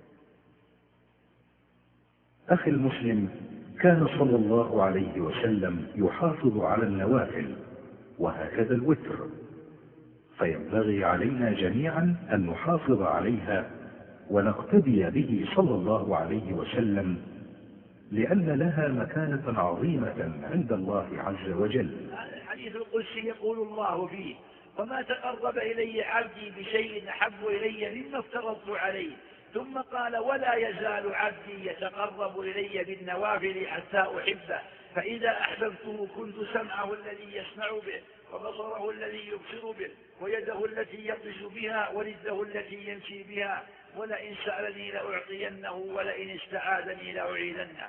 [SPEAKER 2] أخي المسلم، كان صلى الله عليه وسلم يحافظ على النوافل، وهكذا الوتر، فينبغي علينا جميعا أن نحافظ عليها ونقتدي به صلى الله عليه وسلم، لأن لها مكانة عظيمة عند الله عز وجل.
[SPEAKER 4] الحديث القدسي يقول الله فيه: وما تقرب إلي عبدي بشيء أحب إلي مما افترضت عليه. ثم قال: ولا يزال عبدي يتقرب إلي بالنوافل حتى أحبه، فإذا أحببته كنت سمعه الذي يسمع به، وبصره الذي يبصر به، ويده التي يبطش بها، ورجله التي يمشي بها، ولئن سألني لأعطينه، ولئن استعاذني لأعيذنه.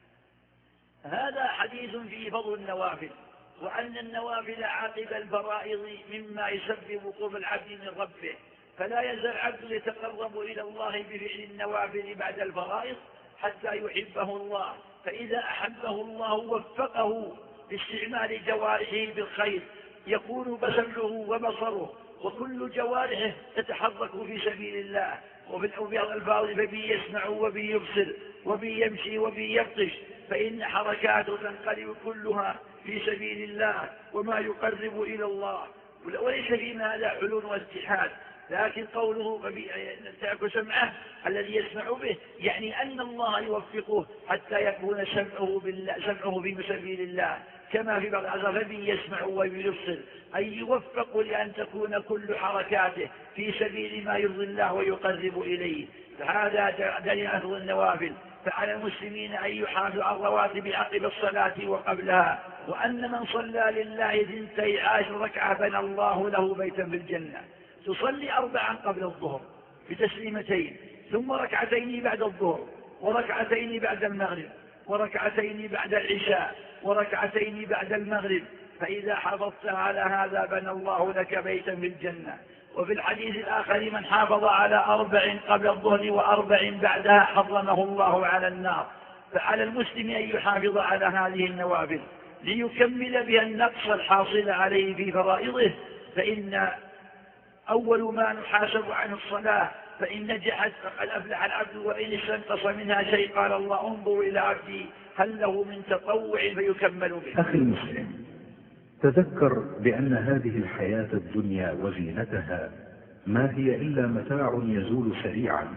[SPEAKER 4] هذا حديث في فضل النوافل، وأن النوافل عاقب الفرائض مما يسبب قرب العبد من ربه، فلا يزال العبد يتقرب إلى الله بفعل النوافل بعد الفرائض حتى يحبه الله، فإذا أحبه الله وفقه لاستعمال جوارحه بالخير، يكون سمعه وبصره وكل جوارحه تتحرك في سبيل الله، وفي الألفاظ فبي يسمع وبي يبصر وبي يمشي وبي يبطش، فإن حركاته تنقلب كلها في سبيل الله وما يقرب إلى الله، وليس في هذا حلول واستحاد. لكن قوله ترك سمعه الذي يسمع به يعني أن الله يوفقه حتى يكون سمعه, سمعه في سبيل الله، كما في بعض الأحاديث: فبي يسمع ويبصر، أي يوفق لأن تكون كل حركاته في سبيل ما يرضي الله ويقرب إليه. فهذا دليل أثر النوافل. فعلى المسلمين أن يحافظوا على الرواتب عقب الصلاة وقبلها، وأن من صلى لله اثنتي عشر ركعة بنى الله له بيتا في الجنة. تصلي أربعا قبل الظهر بتسليمتين، ثم ركعتين بعد الظهر، وركعتين بعد المغرب، وركعتين بعد العشاء، وركعتين بعد المغرب، فإذا حافظت على هذا بنى الله لك بيتا في الجنة. وفي الحديث الآخر: من حافظ على أربع قبل الظهر وأربع بعدها حرمه الله على النار. فعلى المسلم أن يحافظ على هذه النوافل ليكمل بها النقص الحاصل عليه في فرائضه، فإن أول ما نحاسب عن الصلاة، فإن نجحت فقد أفلح العبد، وإن استنقص منها شيء قال الله: انظر إلى عبدي هل له من تطوع فيكمل به.
[SPEAKER 2] أخي المسلم، تذكر بأن هذه الحياة الدنيا وزينتها ما هي إلا متاع يزول سريعا،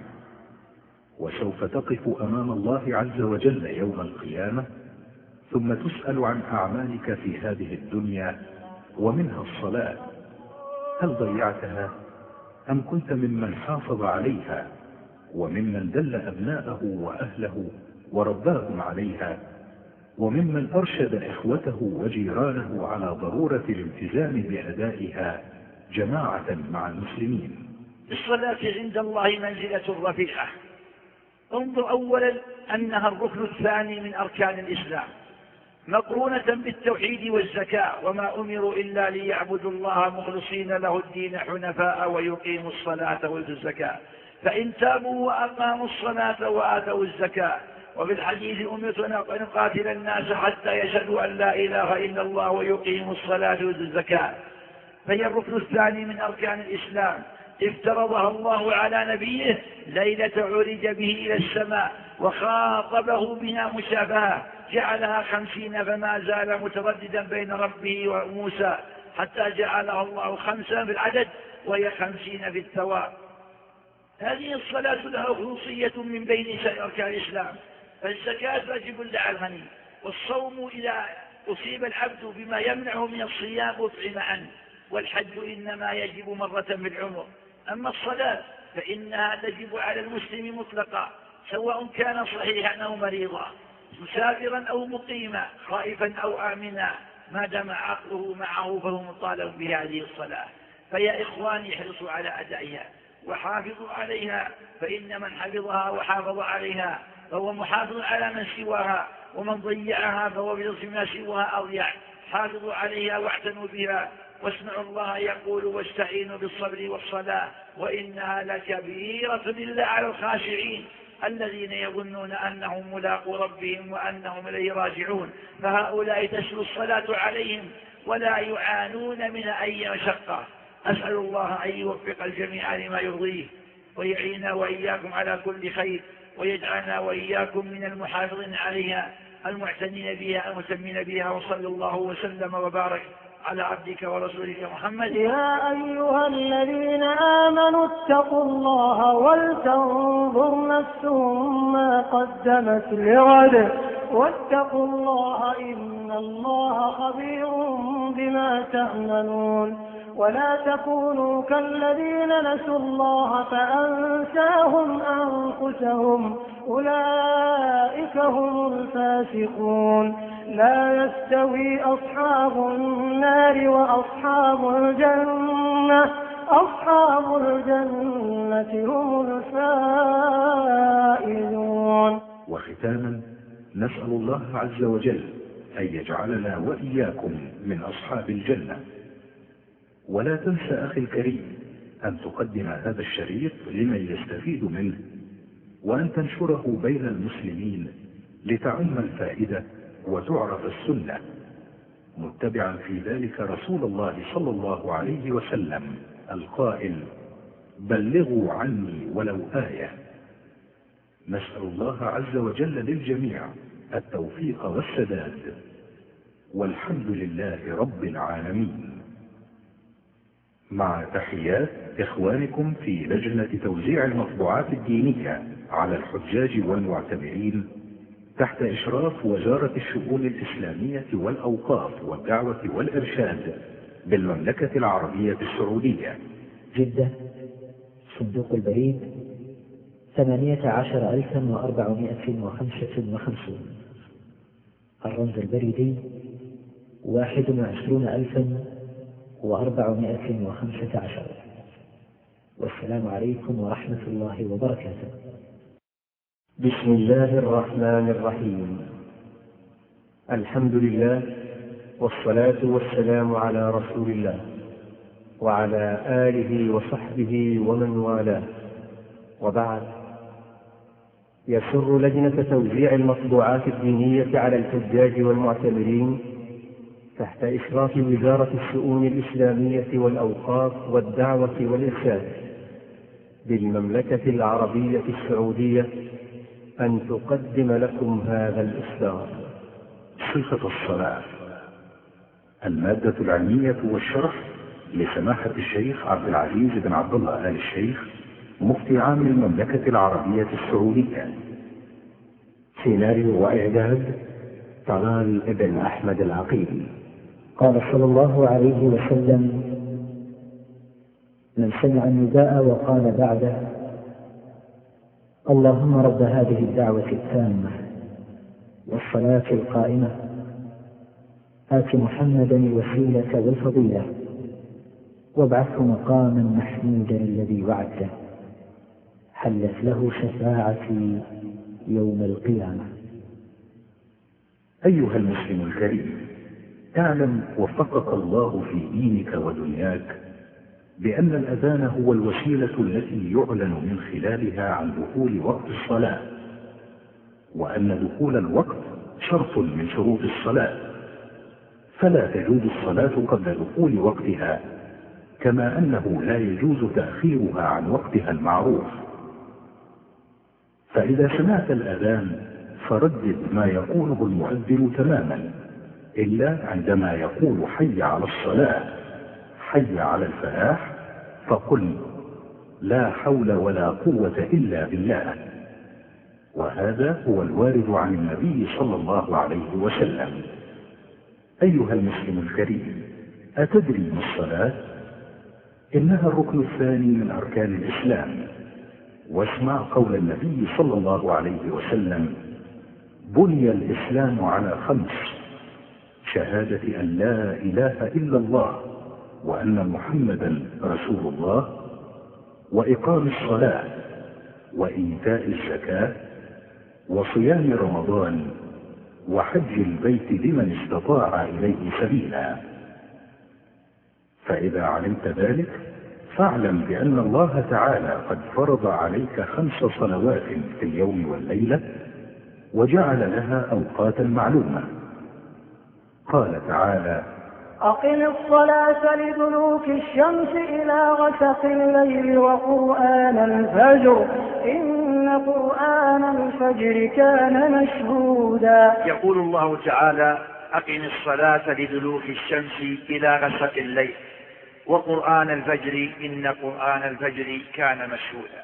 [SPEAKER 2] وسوف تقف أمام الله عز وجل يوم القيامة، ثم تسأل عن أعمالك في هذه الدنيا، ومنها الصلاة. هل ضيعتها أم كنت ممن حافظ عليها، وممن دل أبناءه وأهله ورباهم عليها، وممن أرشد إخوته وجيرانه على ضرورة الالتزام بأدائها جماعة مع المسلمين؟
[SPEAKER 4] الصلاة عند الله منزلة رفيعة. انظر أولا أنها الركن الثاني من أركان الإسلام، مقرونة بالتوحيد والزكاة، وما أمروا إلا ليعبدوا الله مخلصين له الدين حنفاء ويقيموا الصلاة ويؤتوا الزكاة، فإن تابوا وأقاموا الصلاة وآتوا الزكاة. وفي الحديث: أمرت أن أقاتل الناس حتى يشهدوا أن لا إله إلا الله ويقيموا الصلاة ويؤتوا الزكاة. فهي الركن الثاني من أركان الإسلام، افترضها الله على نبيه ليلة عرج به إلى السماء وخاطبه بها مشافهة، جعلها خمسين، فما زال مترددا بين ربه وموسى حتى جعلها الله خمسا في العدد وهي خمسين في الثواب. هذه الصلاة لها خصوصية من بين سائر أركان الإسلام، فالزكاة واجب على الغني، والصوم إذا أصيب العبد بما يمنعه من الصيام أطعم عنه، والحج إنما يجب مرة في العمر. أما الصلاة فإنها تجب على المسلم مطلقا سواء كان صحيحا أو مريضا، مسافرا أو مقيما، خائفا أو آمنا، ما دام عقله معه فهو مطالب بهذه الصلاة. فيا إخواني احرصوا على أدائها وحافظوا عليها، فإن من حفظها وحافظ عليها فهو محافظ على من سواها، ومن ضيعها فهو بنصف ما سواها أضيع. حافظوا عليها واعتنوا بها، واسمعوا الله يقول واستعينوا بالصبر والصلاة وإنها لكبيرة إلا على الخاشعين الذين يظنون أنهم ملاقو ربهم وأنهم إليه راجعون. فهؤلاء تسهل الصلاة عليهم ولا يعانون من أي مشقة. أسأل الله أن يوفق الجميع لما يرضيه، ويعيننا وإياكم على كل خير، ويجعلنا وإياكم من المحافظين عليها المعتنين بها المتمين بها. وصلى الله وسلم وبارك على عبدك ورسولك محمد.
[SPEAKER 3] يا أيها الذين آمنوا اتقوا الله ولتنظر نفس ما قدمت لغد واتقوا الله إن الله خبير بما تعملون. ولا تكونوا كالذين نسوا الله فأنساهم أنفسهم أولئك هم الفاسقون. لا يستوي أصحاب النار وأصحاب الجنة أصحاب الجنة هم الفائزون.
[SPEAKER 2] وختاما نسأل الله عز وجل أن يجعلنا وإياكم من أصحاب الجنة. ولا تنسى أخي الكريم أن تقدم هذا الشريط لمن يستفيد منه، وأن تنشره بين المسلمين لتعم الفائدة وتعرف السنة، متبعا في ذلك رسول الله صلى الله عليه وسلم القائل: بلغوا عني ولو آية. نسأل الله عز وجل للجميع التوفيق والسداد، والحمد لله رب العالمين. مع تحيات إخوانكم في لجنة توزيع المطبوعات الدينية على الحجاج والمعتمرين تحت إشراف وزارة الشؤون الإسلامية والأوقاف والدعوة والإرشاد بالمملكة العربية السعودية،
[SPEAKER 6] جدة، صندوق البريد ثمانية عشر ألفا وأربعمائة وخمسة وخمسين، الرمز البريدي واحد وعشرون ألفا وأربعمائة وخمسة عشر. والسلام عليكم ورحمة الله وبركاته.
[SPEAKER 1] بسم الله الرحمن الرحيم. الحمد لله والصلاة والسلام على رسول الله وعلى آله وصحبه ومن والاه، وبعد. يسر لجنة توزيع المطبوعات الدينية على الحجاج والمعتمرين تحت إشراف وزارة الشؤون الإسلامية والأوقاف والدعوة والإرشاد بالمملكة العربية السعودية أن تقدم لكم هذا الإصدار.
[SPEAKER 2] صفة الصلاة. المادة العلمية والشرح لسماحة الشيخ عبد العزيز بن عبد الله آل الشيخ مفتي عام المملكة العربية السعودية.
[SPEAKER 1] سيناريو وإعداد طلال ابن أحمد العقيل.
[SPEAKER 6] قال صلى الله عليه وسلم: من سمع النداء وقال بعده: اللهم رب هذه الدعوة التامة والصلاة القائمة آت محمدا الوسيلة والفضيلة وابعثه مقاما محمودا الذي وعدته حلت له شفاعتي يوم القيامة.
[SPEAKER 2] أيها المسلم الكريم، اعلم وفقك الله في دينك ودنياك بأن الأذان هو الوسيلة التي يعلن من خلالها عن دخول وقت الصلاة، وأن دخول الوقت شرط من شروط الصلاة، فلا تجوز الصلاة قبل دخول وقتها، كما أنه لا يجوز تأخيرها عن وقتها المعروف. فإذا سمعت الأذان فردد ما يقوله المؤذن تماما، إلا عندما يقول حي على الصلاة حي على الفلاح فقل لا حول ولا قوة إلا بالله. وهذا هو الوارد عن النبي صلى الله عليه وسلم. أيها المسلم الكريم، أتدري ما الصلاة؟ إنها الركن الثاني من أركان الإسلام. واسمع قول النبي صلى الله عليه وسلم: بني الإسلام على خمس: شهادة أن لا إله إلا الله وأن محمدا رسول الله، وإقام الصلاة، وإيتاء الزكاة، وصيام رمضان، وحج البيت لمن استطاع إليه سبيلا. فإذا علمت ذلك فاعلم بأن الله تعالى قد فرض عليك خمس صلوات في اليوم والليلة، وجعل لها أوقاتا معلومة. قال تعالى:
[SPEAKER 3] أقم الصلاة لدلوك الشمس إلى غسق الليل وقرآن الفجر إن قرآن الفجر كان مشهودا.
[SPEAKER 4] يقول الله تعالى: أقم الصلاة لدلوك الشمس إلى غسق الليل وقرآن الفجر إن قرآن الفجر كان مشهودا.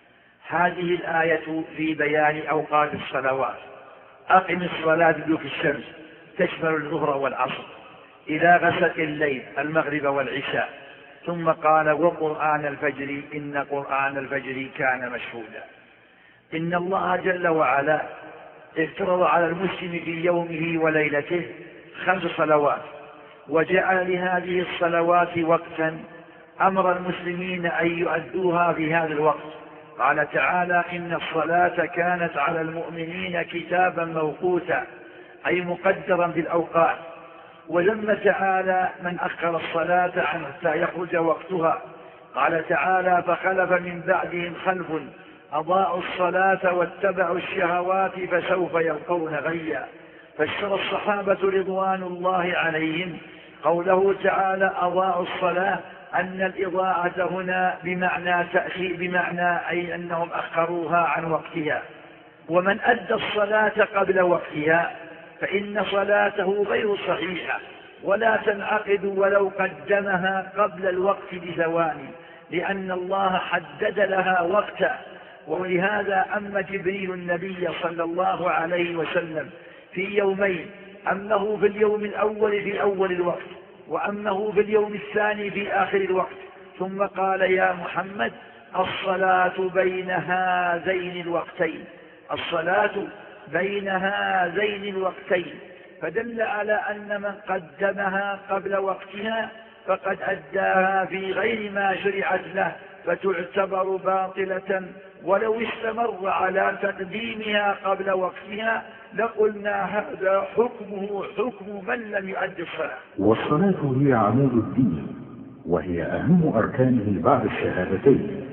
[SPEAKER 4] هذه الآية في بيان أوقات الصلوات. أقم الصلاة لدلوك الشمس تشمل الظهر والعصر إلى غسق الليل المغرب والعشاء، ثم قال: وقرآن الفجر إن قرآن الفجر كان مشهودا. إن الله جل وعلا افترض على المسلم في يومه وليلته خمس صلوات، وجعل لهذه الصلوات وقتا أمر المسلمين أن يؤدوها في هذا الوقت. قال تعالى: إن الصلاة كانت على المؤمنين كتابا موقوتا، أي مقدرا بالأوقات. وذم تعالى من أخر الصلاة عنه حتى يخرج وقتها. قال تعالى: فخلف من بعدهم خلف أضاعوا الصلاة واتبعوا الشهوات فسوف يلقون غيا. فسر الصحابة رضوان الله عليهم قوله تعالى أضاعوا الصلاة أن الإضاعة هنا بمعنى تأخير، بمعنى أي أنهم أخروها عن وقتها. ومن أدى الصلاة قبل وقتها فإن صلاته غير صحيحة ولا تنعقد ولو قدمها قبل الوقت بزوال، لأن الله حدد لها وقتا. ولهذا أما جبريل النبي صلى الله عليه وسلم في يومين: أمه في اليوم الأول في أول الوقت، وأمه في اليوم الثاني في آخر الوقت، ثم قال: يا محمد الصلاة بين هذين الوقتين، الصلاة بين هذين الوقتين. فدل على أن من قدمها قبل وقتها فقد أداها في غير ما شرعت له، فتعتبر باطلة. ولو استمر على تقديمها قبل وقتها لقلنا هذا حكمه حكم من لم يؤد الصلاة.
[SPEAKER 2] والصلاة هي عمود الدين، وهي أهم أركانه بعد الشهادتين،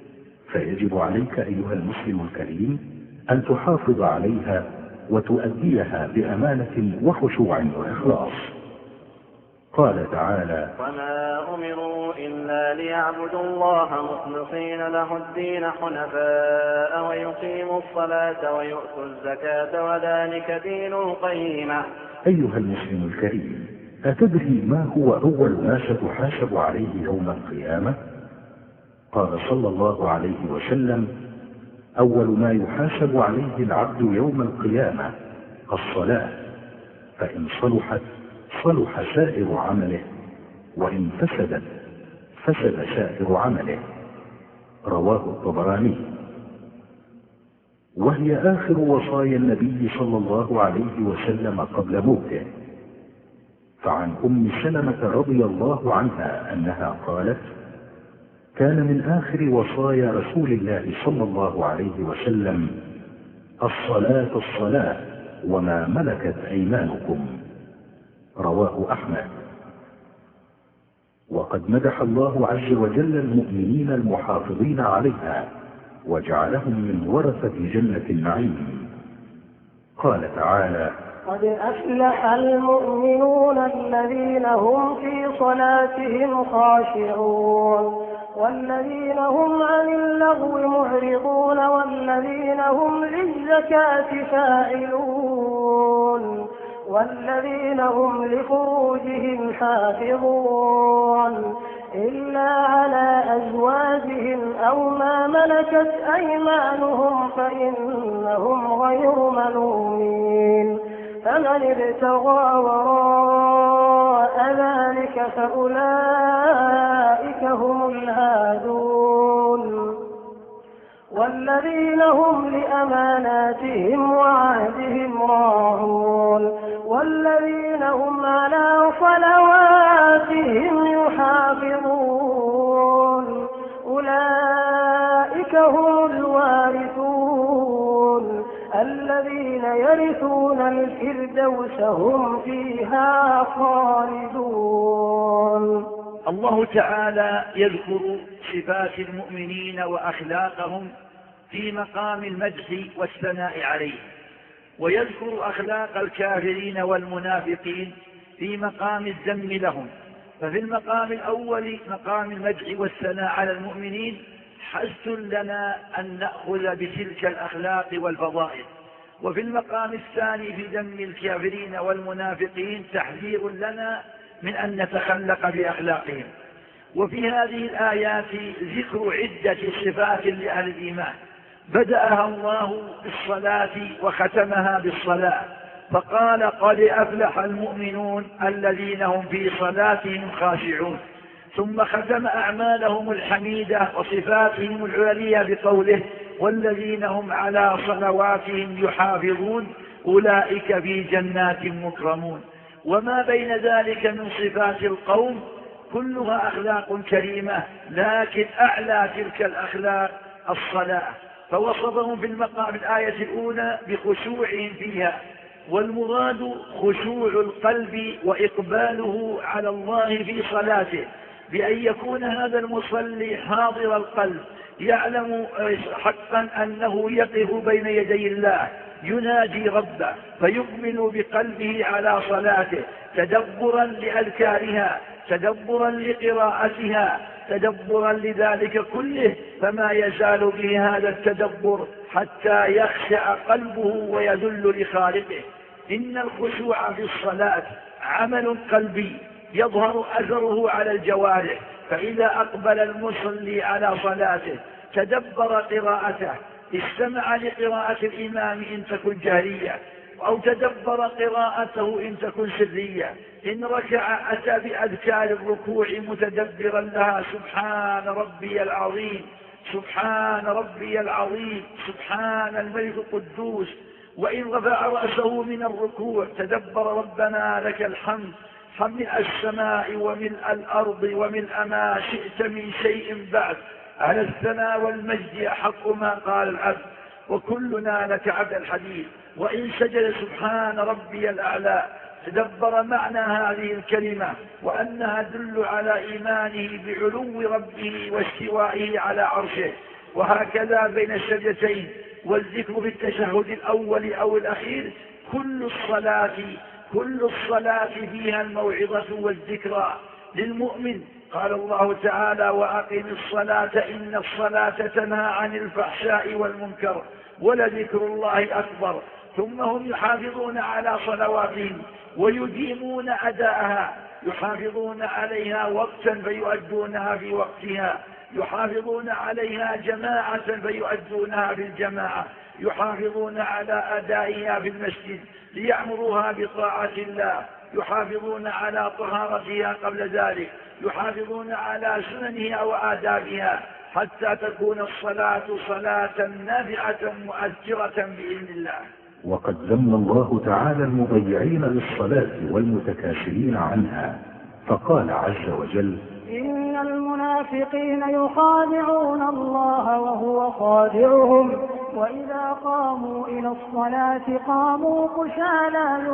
[SPEAKER 2] فيجب عليك أيها المسلم الكريم أن تحافظ عليها وتؤديها بأمانة وخشوع وإخلاص. قال تعالى:
[SPEAKER 5] وما أمروا إلا ليعبدوا الله مخلصين له الدين حنفاء ويقيموا الصلاة ويؤتوا الزكاة وذلك دين القيمة.
[SPEAKER 2] أيها المسلم الكريم، أتدري ما هو أول ما ستحاسب عليه يوم القيامة؟ قال صلى الله عليه وسلم: أول ما يحاسب عليه العبد يوم القيامة الصلاة، فإن صلحت صلح سائر عمله، وإن فسدت فسد سائر عمله. رواه الطبراني. وهي آخر وصايا النبي صلى الله عليه وسلم قبل موته. فعن أم سلمة رضي الله عنها أنها قالت: كان من آخر وصايا رسول الله صلى الله عليه وسلم الصلاة الصلاة وما ملكت أيمانكم. رواه أحمد. وقد مدح الله عز وجل المؤمنين المحافظين عليها وجعلهم من ورثة جنة النعيم. قال تعالى:
[SPEAKER 3] قد أفلح المؤمنون الذين هم في صلاتهم خاشعون والذين هم عن اللغو معرضون والذين هم للزكاة فاعلون والذين هم لفروجهم حافظون إلا على أزواجهم أو ما ملكت أيمانهم فإنهم غير ملومين. فمن ابتغى وراء ذلك فأولئك هم العادون. والذين هم لأماناتهم وعهدهم راعون والذين هم على صلواتهم يحافظون أولئك هم الوارثون الذين يرثون الفردوس هم فيها خالدون.
[SPEAKER 4] الله تعالى يذكر صفات المؤمنين وأخلاقهم في مقام المدح والثناء عليه، ويذكر أخلاق الكافرين والمنافقين في مقام الذم لهم. ففي المقام الأول مقام المدح والثناء على المؤمنين حث لنا أن نأخذ بتلك الأخلاق والفضائل، وفي المقام الثاني في ذم الكافرين والمنافقين تحذير لنا من أن نتخلق بأخلاقهم. وفي هذه الآيات ذكر عدة صفات لأهل الإيمان بدأها الله بالصلاة وختمها بالصلاة، فقال قد أفلح المؤمنون الذين هم في صلاتهم خاشعون، ثم ختم أعمالهم الحميدة وصفاتهم العليا بقوله والذين هم على صلواتهم يحافظون أولئك في جنات مكرمون. وما بين ذلك من صفات القوم كلها أخلاق كريمة، لكن أعلى تلك الأخلاق الصلاة، فوصفهم في المقام الآية الأولى بخشوعهم فيها، والمراد خشوع القلب وإقباله على الله في صلاته، بأن يكون هذا المصلي حاضر القلب يعلم حقا أنه يقف بين يدي الله يناجي ربه، فيقبل بقلبه على صلاته تدبرا لأذكارها، تدبرا لقراءتها، تدبرا لذلك كله، فما يزال به هذا التدبر حتى يخشع قلبه ويذل لخالقه. إن الخشوع في الصلاة عمل قلبي يظهر أثره على الجوارح، فإذا أقبل المصلي على صلاته تدبر قراءته، استمع لقراءة الإمام إن تكن جهرية، أو تدبر قراءته إن تكن سرية، إن ركع أتى بأذكار الركوع متدبرا لها سبحان ربي العظيم سبحان ربي العظيم سبحان الملك القدوس، وإن رفع رأسه من الركوع تدبر ربنا لك الحمد حملء السماء وملء الأرض وملء ما شئت من شيء بعد على الثناء والمجد أحق ما قال العبد وكلنا لك عبد الحديث. وإن سجد سبحان ربي الأعلى تدبر معنى هذه الكلمة وأنها تدل على إيمانه بعلو ربه واستوائه على عرشه. وهكذا بين السجدتين والذكر في التشهد الأول أو الأخير كل الصلاة كل الصلاة فيها الموعظة والذكرى للمؤمن. قال الله تعالى وأقم الصلاة إن الصلاة تنهى عن الفحشاء والمنكر ولذكر الله أكبر. ثم هم يحافظون على صلواتهم ويديمون أداءها، يحافظون عليها وقتا فيؤدونها في وقتها، يحافظون عليها جماعة فيؤدونها في الجماعة، يحافظون على أدائها في المسجد ليعمروها بطاعة الله، يحافظون على طهارتها قبل ذلك، يحافظون على سننها وآدابها حتى تكون الصلاة صلاة نافعة مؤثرة بإذن الله.
[SPEAKER 2] وقد ذم الله تعالى المضيعين للصلاة والمتكاسلين عنها، فقال عز وجل
[SPEAKER 3] إن المنافقين يخادعون الله وهو خادعهم وإذا قاموا إلى الصلاة قاموا كسالى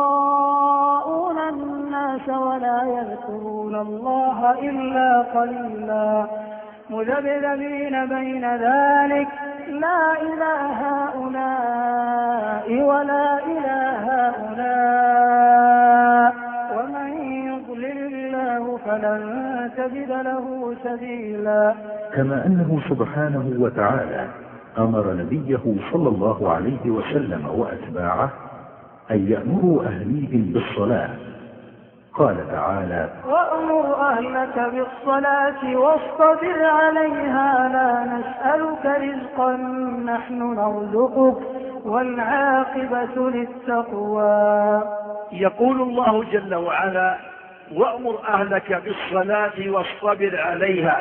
[SPEAKER 3] يراءون الناس ولا يذكرون الله إلا قليلا مذبذبين بين ذلك لا إلى هؤلاء ولا إلى هؤلاء ومن يضلل الله فلن تجد له سبيلا.
[SPEAKER 2] كما أنه سبحانه وتعالى أمر نبيه صلى الله عليه وسلم وأتباعه أن يأمروا أهليهم بالصلاة، قال تعالى
[SPEAKER 3] وأمر أهلك بالصلاة واصطبر عليها لا نسألك رزقا نحن نرزقك والعاقبة للتقوى.
[SPEAKER 4] يقول الله جل وعلا وأمر أهلك بالصلاة واصطبر عليها،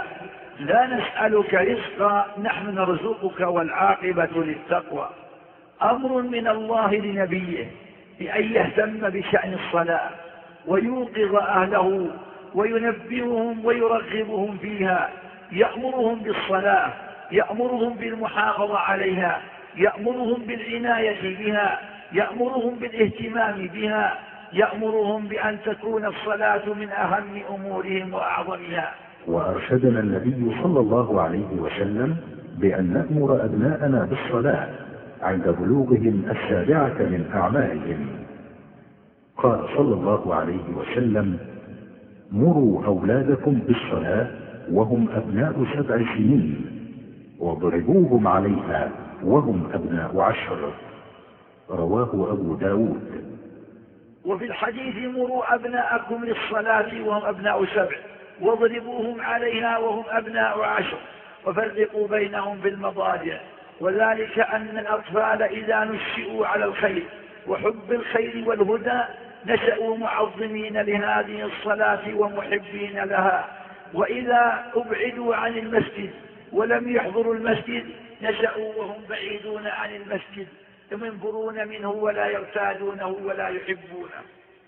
[SPEAKER 4] لا نسألك رزقا نحن نرزقك والعاقبة للتقوى. أمر من الله لنبيه بأن يهتم بشأن الصلاة ويوقظ أهله وينبههم ويرغبهم فيها، يأمرهم بالصلاة، يأمرهم بالمحافظة عليها، يأمرهم بالعناية بها، يأمرهم بالاهتمام بها، يأمرهم بأن تكون الصلاة من أهم أمورهم وأعظمها.
[SPEAKER 2] وأرشدنا النبي صلى الله عليه وسلم بأن نأمر أبناءنا بالصلاة عند بلوغهم السابعة من أعمارهم. قال صلى الله عليه وسلم: مروا أولادكم بالصلاة وهم أبناء سبع سنين واضربوهم عليها وهم أبناء عشر. رواه أبو داود.
[SPEAKER 4] وفي الحديث: مروا أبناءكم للصلاة وهم أبناء سبع واضربوهم عليها وهم أبناء عشر وفرقوا بينهم بالمضاجع. وذلك أن الأطفال إذا نشئوا على الخير وحب الخير والهدى نشأوا معظمين لهذه الصلاة ومحبين لها، وإذا أبعدوا عن المسجد ولم يحضروا المسجد نشأوا وهم بعيدون عن المسجد ينفرون منه ولا يرتادونه ولا يحبونه.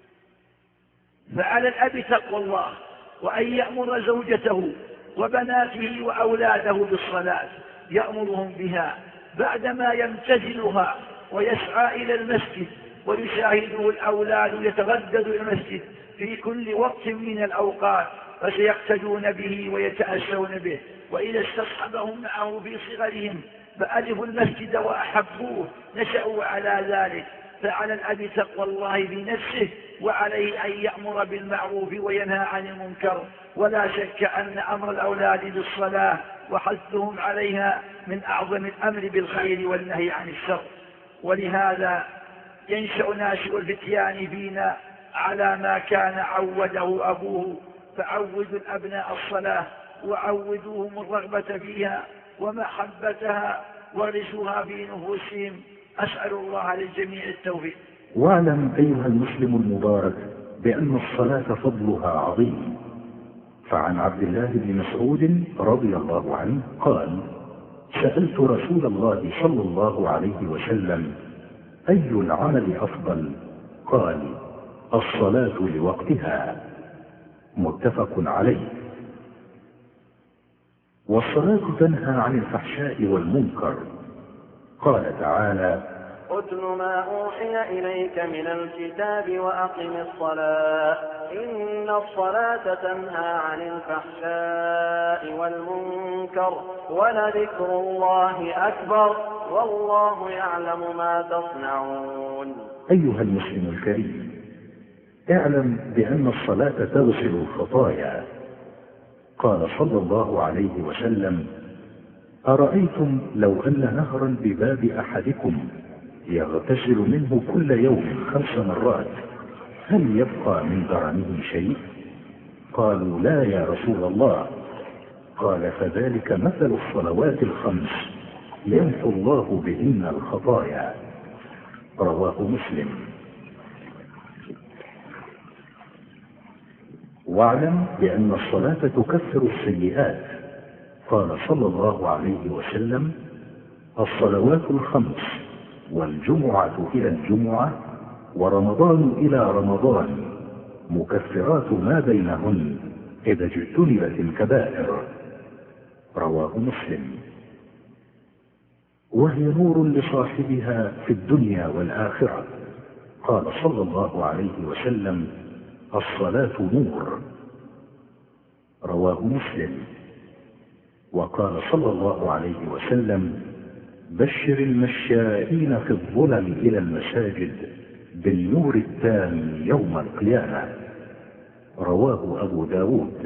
[SPEAKER 4] فعلى الأب تقوى الله وأن يأمر زوجته وبناته وأولاده بالصلاة، يأمرهم بها بعدما يمتثلها ويسعى إلى المسجد، ويشاهده الأولاد يتردد إلى المسجد في كل وقت من الأوقات، فسيقتدون به ويتأسون به. وإذا استصحبهم معه في صغرهم فألفوا المسجد وأحبوه نشأوا على ذلك. فعلى الأب تقوى الله بنفسه، وعليه أن يأمر بالمعروف وينهى عن المنكر. ولا شك أن أمر الأولاد بالصلاة وحثهم عليها من أعظم الأمر بالخير والنهي عن الشر. ولهذا ينشأ ناشئ الفتيان فينا على ما كان عوده أبوه، فعودوا الأبناء الصلاة وعودوهم الرغبة فيها ومحبتها ورثوها في نفوسهم. أسأل الله للجميع التوفيق.
[SPEAKER 2] واعلم أيها المسلم المبارك بأن الصلاة فضلها عظيم. فعن عبد الله بن مسعود رضي الله عنه قال: سألت رسول الله صلى الله عليه وسلم: أي العمل أفضل؟ قال: الصلاة لوقتها. متفق عليه. والصلاة تنهى عن الفحشاء والمنكر. قال تعالى:
[SPEAKER 5] اتل ما أوحي إليك من الكتاب وأقم الصلاة إن الصلاة تنهى عن الفحشاء والمنكر ولذكر الله أكبر والله يعلم ما تصنعون.
[SPEAKER 2] أيها المسلم الكريم، اعلم بأن الصلاة تغسل الخطايا. قال صلى الله عليه وسلم: أرأيتم لو أن نهرا بباب أحدكم يغتسل منه كل يوم خمس مرات هل يبقى من درنه شيء؟ قالوا: لا يا رسول الله. قال: فذلك مثل الصلوات الخمس يمحو الله بهن الخطايا. رواه مسلم. واعلم بأن الصلاة تكفر السيئات. قال صلى الله عليه وسلم: الصلوات الخمس والجمعة إلى الجمعة ورمضان إلى رمضان مكفرات ما بينهن إذا اجتنبت الكبائر. رواه مسلم. وهي نور لصاحبها في الدنيا والآخرة. قال صلى الله عليه وسلم: الصلاة نور. رواه مسلم. وقال صلى الله عليه وسلم: بشر المشائين في الظلم إلى المساجد بالنور التام يوم القيامة. رواه أبو داود.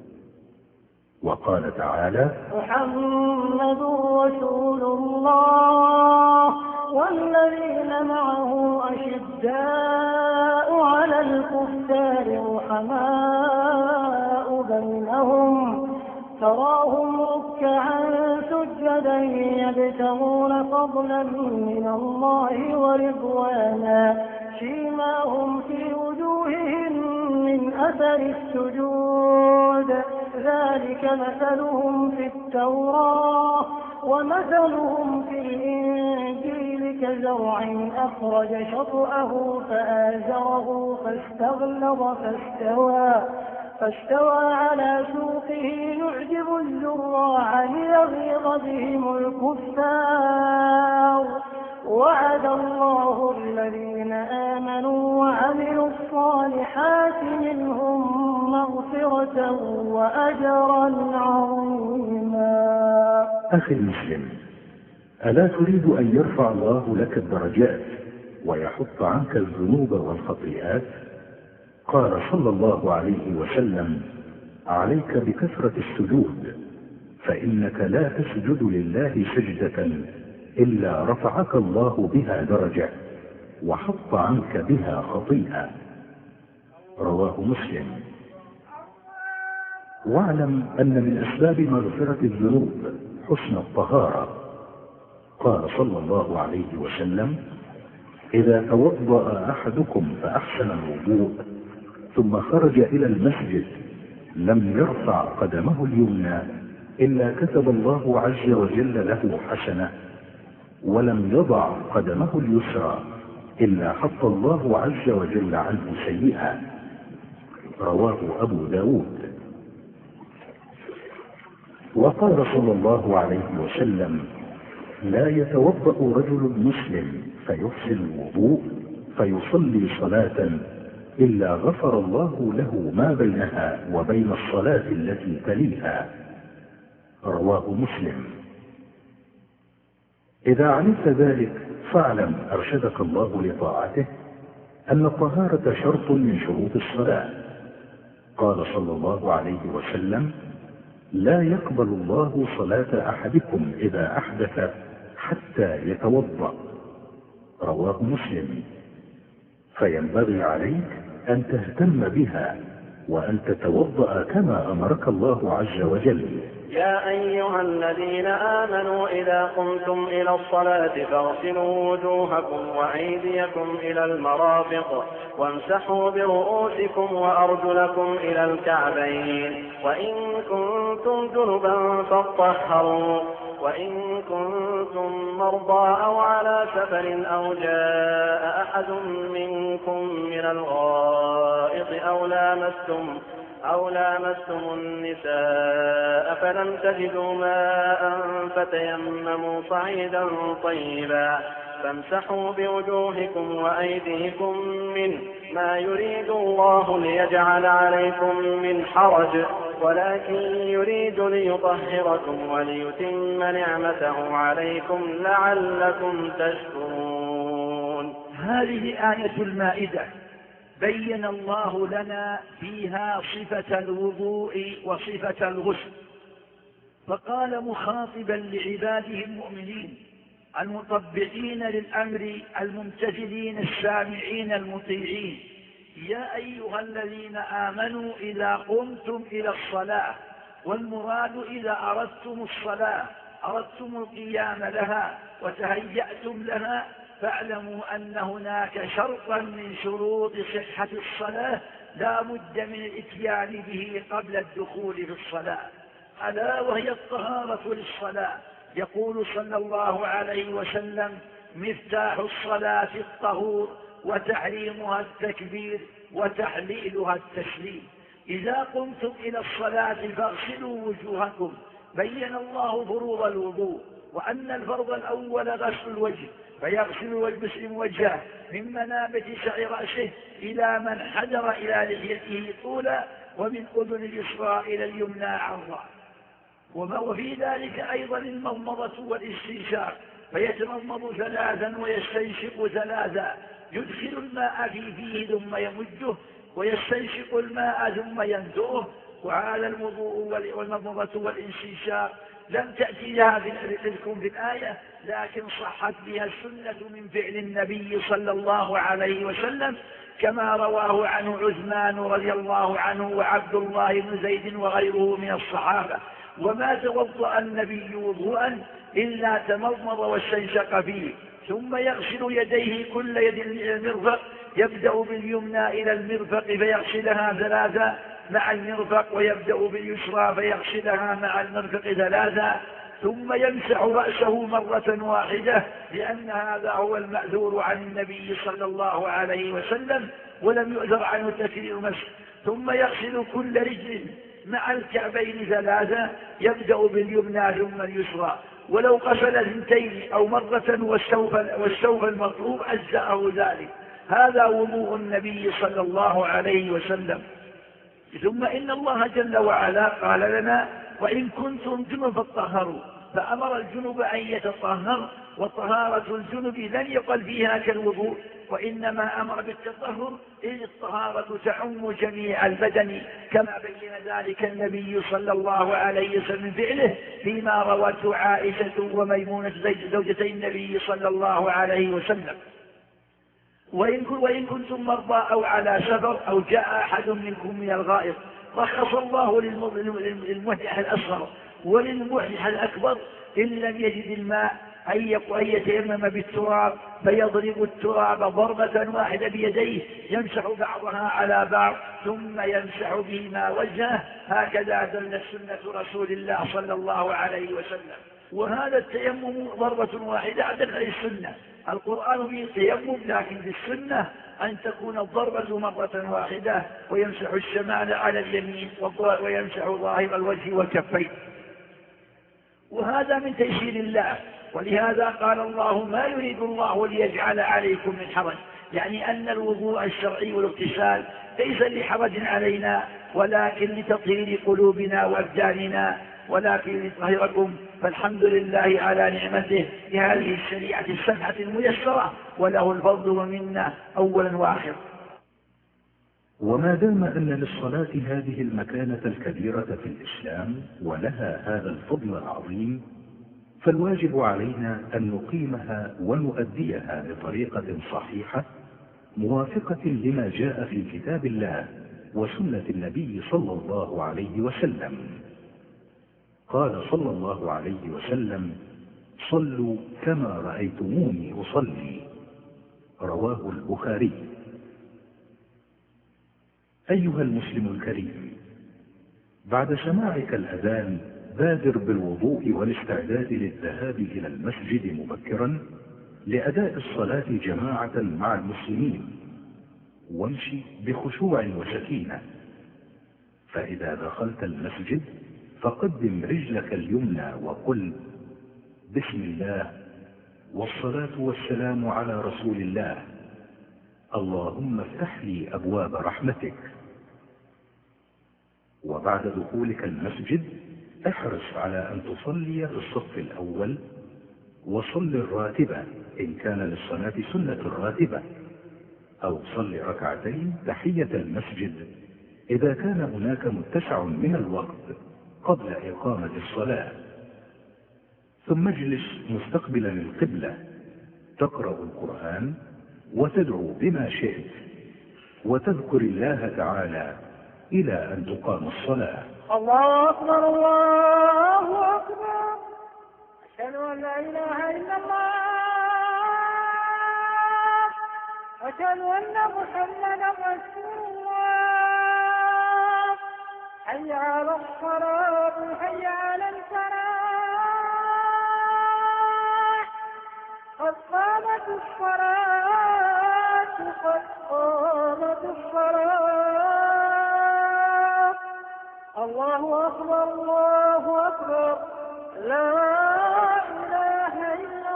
[SPEAKER 2] وقال تعالى:
[SPEAKER 3] محمد رسول الله والذين معه أشداء على الكفار رحماء بينهم تراهم ركعا سجدا يبتغون فضلا من الله ورضوانا سيماهم في وجوههم من أثر السجود ذلك مثلهم في التوراة ومثلهم في الإنجيل كزرع أخرج شطأه فآزره فاستغلظ فاستوى, فاستوى على سوقه يعجب الزراع ليغيظ بهم الكفار. وعد الله الذين آمنوا وعملوا الصالحات منهم مغفرة وأجرا عظيما.
[SPEAKER 2] أخي المسلم، ألا تريد أن يرفع الله لك الدرجات ويحط عنك الذنوب والخطيئات؟ قال صلى الله عليه وسلم: عليك بكثرة السجود، فإنك لا تسجد لله سجدة إلا رفعك الله بها درجة وحط عنك بها خطيئة. رواه مسلم. واعلم أن من أسباب مغفرة الذنوب حسن الطهارة. قال صلى الله عليه وسلم: إذا توضأ أحدكم فأحسن الوضوء ثم خرج إلى المسجد لم يرفع قدمه اليمنى إلا كتب الله عز وجل له حسنة، ولم يضع قدمه اليسرى إلا حط الله عز وجل عنه سيئا. رواه أبو داود. وقال صلى الله عليه وسلم: لا يتوضأ رجل مسلم فيحسن الوضوء فيصلي صلاة إلا غفر الله له ما بينها وبين الصلاة التي تليها. رواه مسلم. إذا علمت ذلك فاعلم أرشدك الله لطاعته أن الطهارة شرط من شروط الصلاة. قال صلى الله عليه وسلم: لا يقبل الله صلاة أحدكم إذا أحدث حتى يتوضأ. رواه مسلم. فينبغي عليك أن تهتم بها وأن تتوضأ كما أمرك الله عز وجل.
[SPEAKER 5] يا أيها الذين آمنوا إذا قمتم إلى الصلاة فاغسلوا وجوهكم وأيديكم إلى المرافق وامسحوا برؤوسكم وأرجلكم إلى الكعبين، وإن كنتم جنبا فاطهروا، وإن كنتم مرضى أو على سفر أو جاء أحد منكم من الغائط أو لامستم أو لامستم النساء فلم تجدوا ماء فتيمموا صعيدا طيبا فامسحوا بوجوهكم وأيديكم منه، ما يريد الله ليجعل عليكم من حرج ولكن يريد ليطهركم وليتم نعمته عليكم لعلكم تشكرون.
[SPEAKER 4] هذه آية المائدة بين الله لنا فيها صفة الوضوء وصفة الغسل، فقال مخاطبا لعباده المؤمنين المطبقين للأمر الممتثلين السامعين المطيعين: يا أيها الذين آمنوا إذا قمتم إلى الصلاة، والمراد إذا أردتم الصلاة أردتم القيام لها وتهيأتم لها فاعلموا أن هناك شرطا من شروط صحة الصلاة لا بد من الإتيان به قبل الدخول في الصلاة، ألا وهي الطهارة للصلاة. يقول صلى الله عليه وسلم: مفتاح الصلاة الطهور وتحريمها التكبير وتحليلها التسليم. إذا قمتم إلى الصلاة فاغسلوا وجوهكم. بين الله فروض الوضوء وأن الفرض الأول غسل الوجه، فيغسل المسلم وجهه من منابت شعر رأسه إلى من حجر إلى لحيته طولا، ومن أذن اليسرى إلى اليمنى عرضا. وفي ذلك أيضا المضمضة والاستنشاق، فيتمضمض ثلاثا ويستنشق ثلاثا، يدخل الماء في فيه ثم يمجه ويستنشق الماء ثم ينزعه. وعلى الوضوء والمضمضة والاستنشاق لم تأتي هذه الذكر في الآية، لكن صحت بها السنة من فعل النبي صلى الله عليه وسلم، كما رواه عنه عثمان رضي الله عنه وعبد الله بن زيد وغيره من الصحابة: وما توضأ النبي وضوءا إلا تمضمض واستنشق فيه، ثم يغسل يديه كل يد إلى المرفق، يبدأ باليمنى إلى المرفق فيغسلها ثلاثا، مع المرفق ويبدأ باليسرى فيغسلها مع المرفق ثلاثا ثم يمسح رأسه مرة واحدة، لأن هذا هو المأثور عن النبي صلى الله عليه وسلم ولم يؤثر عنه تكرير المسح. ثم يغسل كل رجل مع الكعبين ثلاثة، يبدأ باليمنى ثم اليسرى، ولو غسل اثنتين أو مرة والسوف المطلوب أجزأه ذلك. هذا وضوء النبي صلى الله عليه وسلم. ثم إن الله جل وعلا قال لنا وإن كنتم جنبا فاطهروا، فأمر الجنب أن يتطهر، وطهارة الجنب لن يقل فيها كالوضوء، وإنما أمر بالتطهر إذ الطهارة تعم جميع البدن، كما بين ذلك النبي صلى الله عليه وسلم فعله فيما روته عائشة وميمونة زوجتي النبي صلى الله عليه وسلم. وإن كنتم مرضى أو على سفر أو جاء أحد منكم من الغائط، رخص الله للمحدث الأصغر وللمحدث الأكبر إن لم يجد الماء أن يتيمم بالتراب فيضرب التراب ضربة واحدة بيديه يمسح بعضها على بعض ثم يمسح بهما وجهه، هكذا دلت سنة رسول الله صلى الله عليه وسلم. وهذا التيمم ضربة واحدة عدد السنة، القرآن فيه التيمم، لكن في السنة أن تكون الضربة مرة واحدة ويمسح الشمال على اليمين ويمسح ظاهر الوجه والكفين، وهذا من تيسير الله. ولهذا قال الله ما يريد الله ليجعل عليكم من حرج، يعني أن الوضوء الشرعي والاغتسال ليس لحرج علينا ولكن لتطهير قلوبنا وأبداننا، ولكن لطهركم، فالحمد لله على نعمته بهذه الشريعة السمحة الميسرة، وله الفضل ومنا أولا وآخرا.
[SPEAKER 2] وما دام أن للصلاة هذه المكانة الكبيرة في الإسلام ولها هذا الفضل العظيم، فالواجب علينا أن نقيمها ونؤديها بطريقة صحيحة موافقة لما جاء في كتاب الله وسنة النبي صلى الله عليه وسلم. قال صلى الله عليه وسلم: صلوا كما رأيتموني أصلي، رواه البخاري. أيها المسلم الكريم، بعد سماعك الأذان بادر بالوضوء والاستعداد للذهاب إلى المسجد مبكرا لأداء الصلاة جماعة مع المسلمين، وامشي بخشوع وسكينة. فإذا دخلت المسجد فقدم رجلك اليمنى وقل: بسم الله والصلاة والسلام على رسول الله، اللهم افتح لي أبواب رحمتك. وبعد دخولك المسجد احرص على أن تصلي في الصف الأول، وصل الراتبة إن كان للصلاة سنة الراتبة، أو صل ركعتين تحية المسجد إذا كان هناك متسع من الوقت قبل إقامة الصلاة. ثم اجلس مستقبلا القبلة، تقرأ القرآن وتدعو بما شئت، وتذكر الله تعالى إلى أن تقام الصلاة.
[SPEAKER 3] الله أكبر الله أكبر، أشهد أن لا إله إلا الله، أشهد أن محمدا رسول الله، حي على الصلاة حي على الفلاح، قد قامت الصلاة قد قامت الصلاة، الله أكبر الله أكبر، لا إله إلا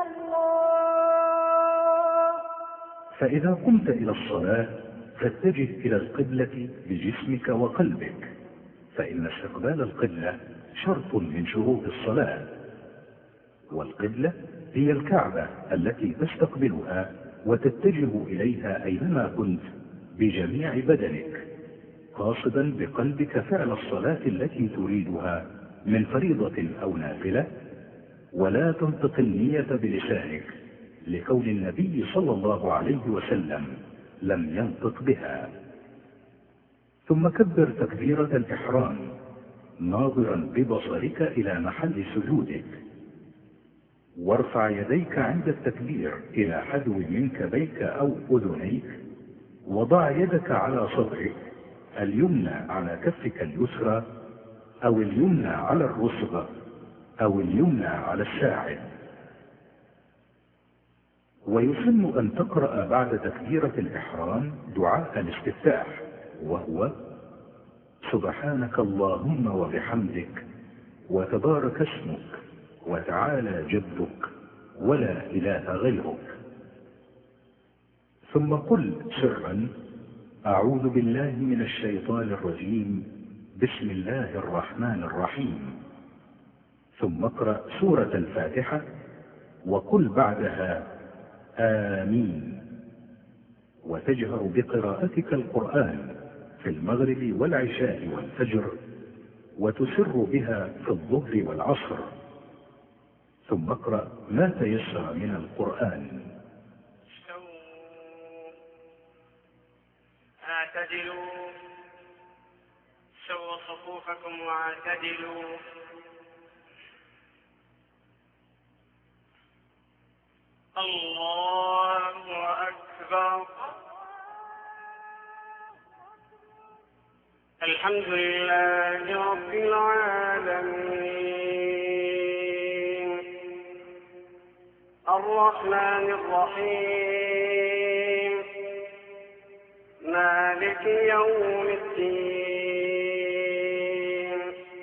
[SPEAKER 3] الله.
[SPEAKER 2] فإذا قمت إلى الصلاة فاتجه إلى القبلة بجسمك وقلبك، فإن استقبال القبلة شرط من شروط الصلاة، والقبلة هي الكعبة التي تستقبلها وتتجه إليها أينما كنت بجميع بدنك، قاصدا بقلبك فعل الصلاة التي تريدها من فريضة أو نافلة، ولا تنطق النية بلسانك لكون النبي صلى الله عليه وسلم لم ينطق بها. ثم كبر تكبيرة الإحرام ناظرا ببصرك إلى محل سجودك، وارفع يديك عند التكبير إلى حذو منكبيك أو أذنيك، وضع يدك على صدرك اليمنى على كفك اليسرى أو اليمنى على الرسغ أو اليمنى على الساعد. ويسن أن تقرأ بعد تكبيرة الإحرام دعاء الاستفتاح، وهو: سبحانك اللهم وبحمدك وتبارك اسمك وتعالى جدك ولا إله غيرك. ثم قل سرا: أعوذ بالله من الشيطان الرجيم، بسم الله الرحمن الرحيم. ثم اقرأ سورة الفاتحة وقل بعدها آمين. وتجهر بقراءتك القرآن في المغرب والعشاء والفجر، وتسر بها في الظهر والعصر. ثم اقرأ ما تيسر من القرآن.
[SPEAKER 7] اعتدلوا، سووا صفوفكم واعتدلوا. الله أكبر. الحمد لله رب العالمين، الرحمن الرحيم، مالك يوم الدين.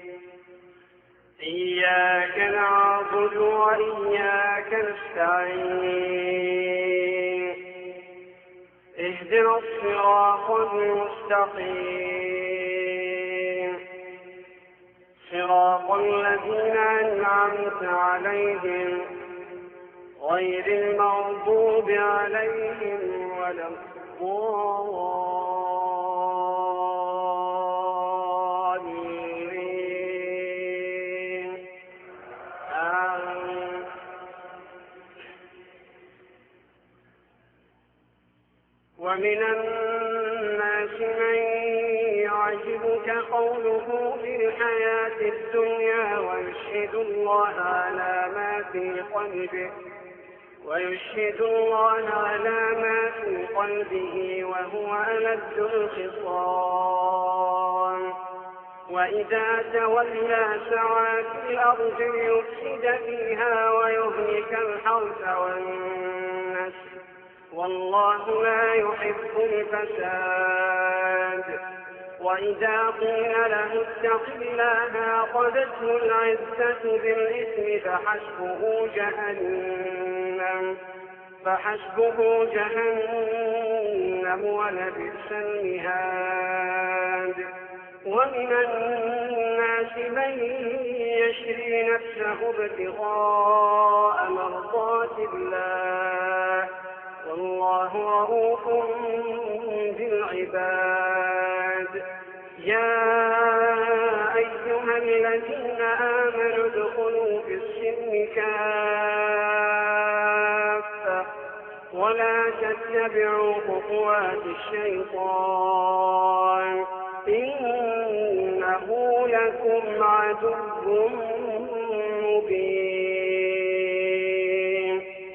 [SPEAKER 7] إياك نعبد وإياك نستعين. اهدنا الصراط المستقيم، صراط الذين أنعمت عليهم غير المغضوب عليهم ولا الضالين. آمين. ومن الناس من يعجبك قوله في الحياة الدنيا ويشهد الله على ما في قلبه ويشهد الله على ما في قلبه وهو ألد الخصام. وإذا تولى سعى في الأرض ليفسد فيها ويهلك الحرث والنسل، والله لا يحب الفساد. وإذا قيل له اتق الله أخذته العزة بالإثم فحسبه جهنم فحسبه جهنم ولبئس المهاد. ومن الناس من يشري نفسه ابتغاء مرضات الله، والله رؤوف بالعباد. يا أيها الذين آمنوا ادخلوا في السلم كافة ولا تتبعوا خطوات الشيطان، إنه لكم عدو مبين.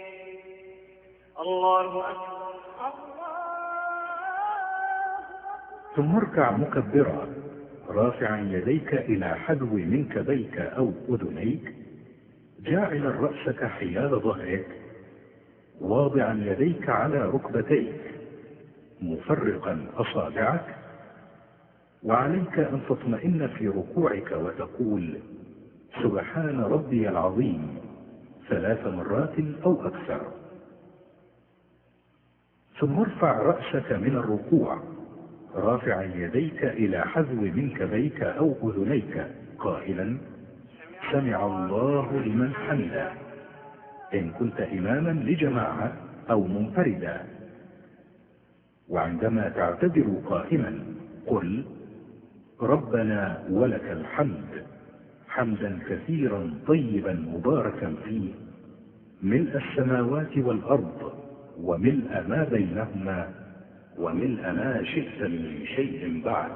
[SPEAKER 7] الله أكبر.
[SPEAKER 2] ثم اركع مكبرا رافعا يديك إلى حذو منكبيك أو أذنيك، جاعلا رأسك حيال ظهرك، واضعا يديك على ركبتيك، مفرقا أصابعك. وعليك أن تطمئن في ركوعك وتقول سبحان ربي العظيم ثلاث مرات أو أكثر. ثم ارفع رأسك من الركوع رافعا يديك إلى حذو منكبيك أو أذنيك قائلا سمع الله لمن حمده، إن كنت إماما لجماعة أو منفردا. وعندما تعتذر قائما قل ربنا ولك الحمد حمدا كثيرا طيبا مباركا فيه، ملء السماوات والأرض وملء ما بينهما وملء ما شئت من شيء بعد.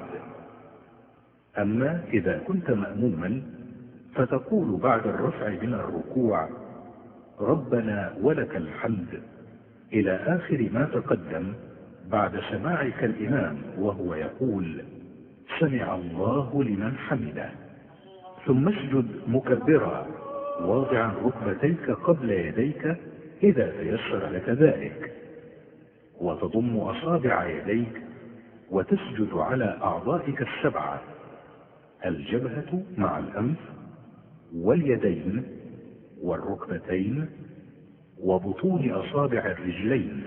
[SPEAKER 2] أما إذا كنت مأموما فتقول بعد الرفع من الركوع ربنا ولك الحمد إلى آخر ما تقدم بعد سماعك الإمام وهو يقول سمع الله لمن حمده. ثم اسجد مكبرا واضعا ركبتيك قبل يديك إذا تيسر لك ذلك، وتضم أصابع يديك وتسجد على أعضائك السبعة: الجبهة مع الأنف واليدين والركبتين وبطون أصابع الرجلين،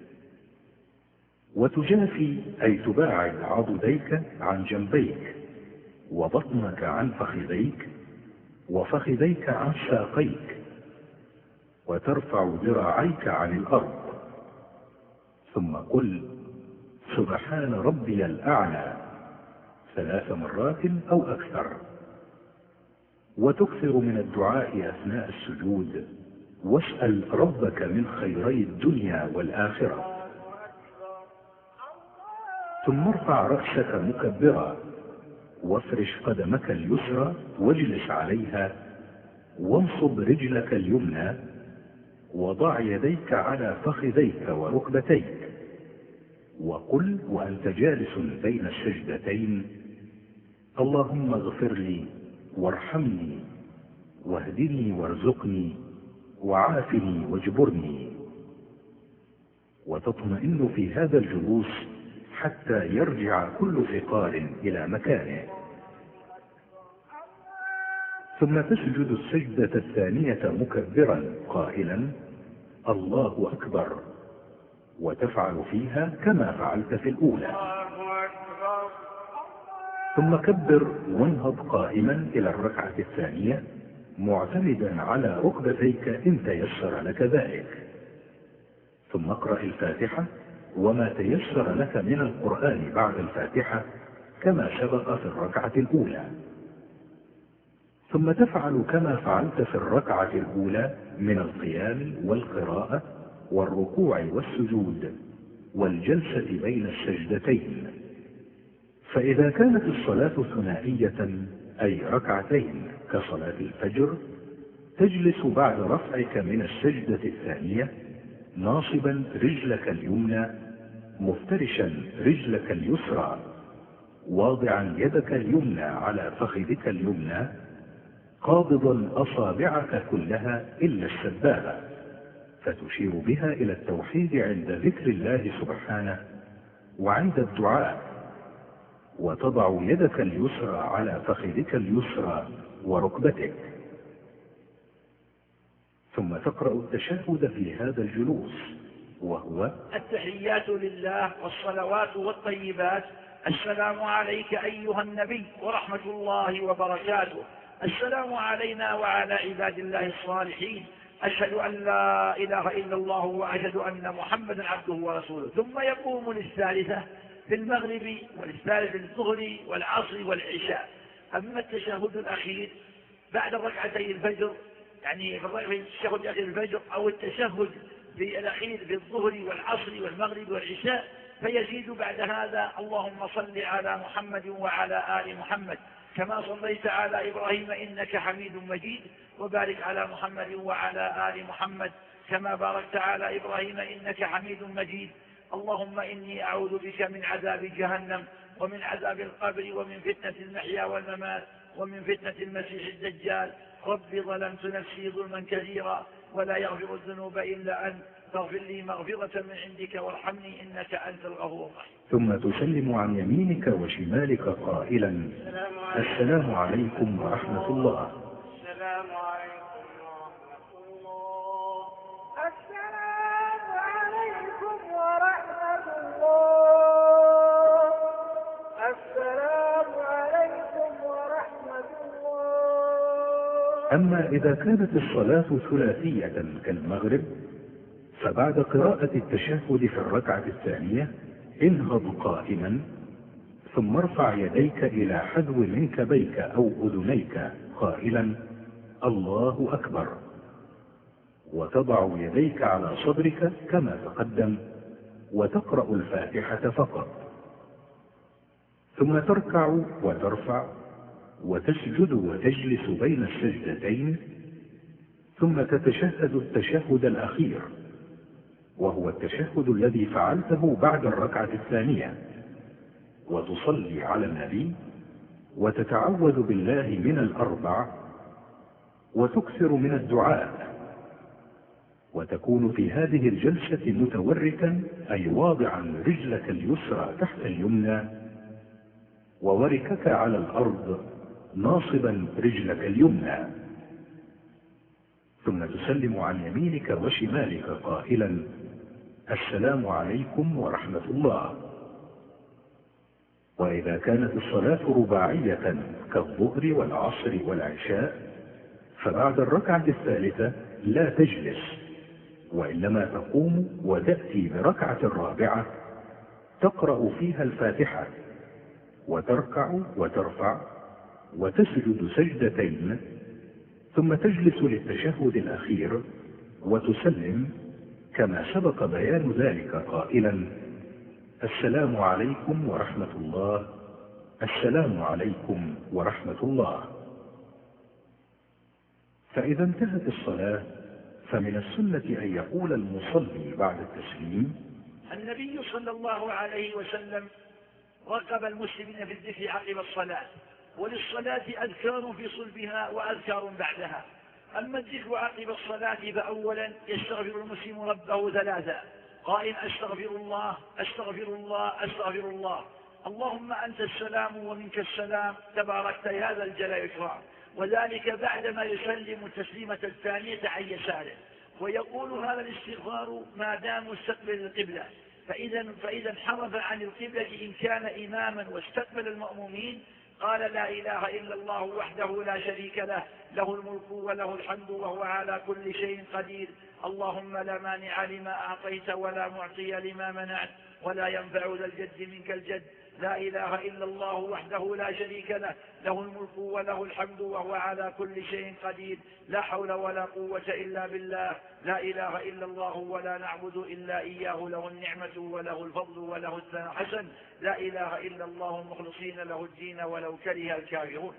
[SPEAKER 2] وتجافي أي تباعد عضديك عن جنبيك، وبطنك عن فخذيك، وفخذيك عن ساقيك، وترفع ذراعيك عن الأرض. ثم قل سبحان ربي الأعلى ثلاث مرات أو أكثر. وتكثر من الدعاء أثناء السجود، واسأل ربك من خيري الدنيا والآخرة. ثم ارفع رأسك مكبرا وافرش قدمك اليسرى واجلس عليها، وانصب رجلك اليمنى، وضع يديك على فخذيك وركبتيك، وقل وأنت جالس بين السجدتين: اللهم اغفر لي وارحمني واهدني وارزقني وعافني واجبرني. وتطمئن في هذا الجلوس حتى يرجع كل فقار إلى مكانه. ثم تسجد السجدة الثانية مكبرا قائلا: الله أكبر، وتفعل فيها كما فعلت في الأولى. ثم كبر وانهض قائما إلى الركعة الثانية معتمدا على ركبتيك إن تيسر لك ذلك. ثم اقرأ الفاتحة وما تيسر لك من القرآن بعد الفاتحة كما سبق في الركعة الأولى. ثم تفعل كما فعلت في الركعة الأولى من القيام والقراءة والركوع والسجود والجلسة بين السجدتين. فإذا كانت الصلاة ثنائية أي ركعتين كصلاة الفجر، تجلس بعد رفعك من السجدة الثانية ناصبا رجلك اليمنى، مفترشا رجلك اليسرى، واضعا يدك اليمنى على فخذك اليمنى، قابضا أصابعك كلها إلا السبابة، فتشير بها إلى التوحيد عند ذكر الله سبحانه وعند الدعاء، وتضع يدك اليسرى على فخذك اليسرى وركبتك. ثم تقرأ التشهد في هذا الجلوس، وهو:
[SPEAKER 4] التحيات لله والصلوات والطيبات، السلام عليك أيها النبي ورحمة الله وبركاته، السلام علينا وعلى عباد الله الصالحين، أشهد أن لا إله إلا الله وأشهد أن محمدا عبده ورسوله. ثم يقوم للثالثة في المغرب والثالث الظهر والعصر والعشاء. أما التشهد الأخير بعد ركعتي الفجر، يعني في التشهد الأخير الفجر أو التشهد في الأخير في الظهر والعصر والمغرب والعشاء، فيزيد بعد هذا: اللهم صل على محمد وعلى آل محمد كما صليت على إبراهيم إنك حميد مجيد، وبارك على محمد وعلى آل محمد كما باركت على إبراهيم إنك حميد مجيد. اللهم إني أعوذ بك من عذاب جهنم ومن عذاب القبر ومن فتنة المحيا والممات ومن فتنة المسيح الدجال. رب ظلمت نفسي ظلما كثيرا ولا يغفر الذنوب إلا أنت، فاغفر لي مغفرة من عندك وارحمني إنك أنت الغفور الرحيم.
[SPEAKER 2] ثم تسلم عن يمينك وشمالك قائلا: السلام عليكم ورحمة الله.
[SPEAKER 3] السلام عليكم ورحمة الله. السلام عليكم ورحمة الله. السلام عليكم ورحمة الله.
[SPEAKER 2] أما إذا كانت الصلاة ثلاثية كالمغرب، فبعد قراءة التشهد في الركعة الثانية انهض قائما، ثم ارفع يديك إلى حذو منكبيك أو أذنيك قائلا: الله أكبر، وتضع يديك على صدرك كما تقدم، وتقرأ الفاتحة فقط. ثم تركع وترفع وتسجد وتجلس بين السجدتين، ثم تتشهد التشهد الأخير، وهو التشهد الذي فعلته بعد الركعة الثانية، وتصلي على النبي وتتعوذ بالله من الأربع وتكثر من الدعاء، وتكون في هذه الجلسة متوركا أي واضعا رجلك اليسرى تحت اليمنى ووركك على الأرض ناصبا رجلك اليمنى، ثم تسلم عن يمينك وشمالك قائلا السلام عليكم ورحمة الله. وإذا كانت الصلاة رباعية كالظهر والعصر والعشاء فبعد الركعة الثالثة لا تجلس، وإنما تقوم وتأتي بركعة الرابعة تقرأ فيها الفاتحة وتركع وترفع وتسجد سجدتين، ثم تجلس للتشهد الأخير وتسلم كما سبق بيان ذلك قائلا السلام عليكم ورحمة الله، السلام عليكم ورحمة الله. فإذا انتهت الصلاة فمن السنة أن يقول المصلي بعد التسليم
[SPEAKER 4] النبي صلى الله عليه وسلم رغب المسلمين في الذكر عقب الصلاة، وللصلاة أذكار في صلبها وأذكار بعدها. أما الذكر عقب الصلاة فأولا يستغفر المسلم ربه ثلاثا قائل أستغفر الله أستغفر الله أستغفر الله، اللهم أنت السلام ومنك السلام تباركت يا ذا الجلال والإكرام، وذلك بعدما يسلم التسليمة الثانية عن يساره، ويقول هذا الاستغفار ما دام مستقبل القبلة، فإذا, فإذا انحرف عن القبلة إن كان إماما واستقبل المأمومين قال لا إله إلا الله وحده لا شريك له، له الملك وله الحمد وهو على كل شيء قدير، اللهم لا مانع لما أعطيت ولا معطي لما منعت ولا ينفع ذا الجد منك الجد، لا إله إلا الله وحده لا شريك له، له الملك وله الحمد وهو على كل شيء قدير، لا حول ولا قوة إلا بالله، لا إله إلا الله ولا نعبد إلا إياه، له النعمة وله الفضل وله الثناء حسن، لا إله إلا الله مخلصين له الدين ولو كره الكافرون.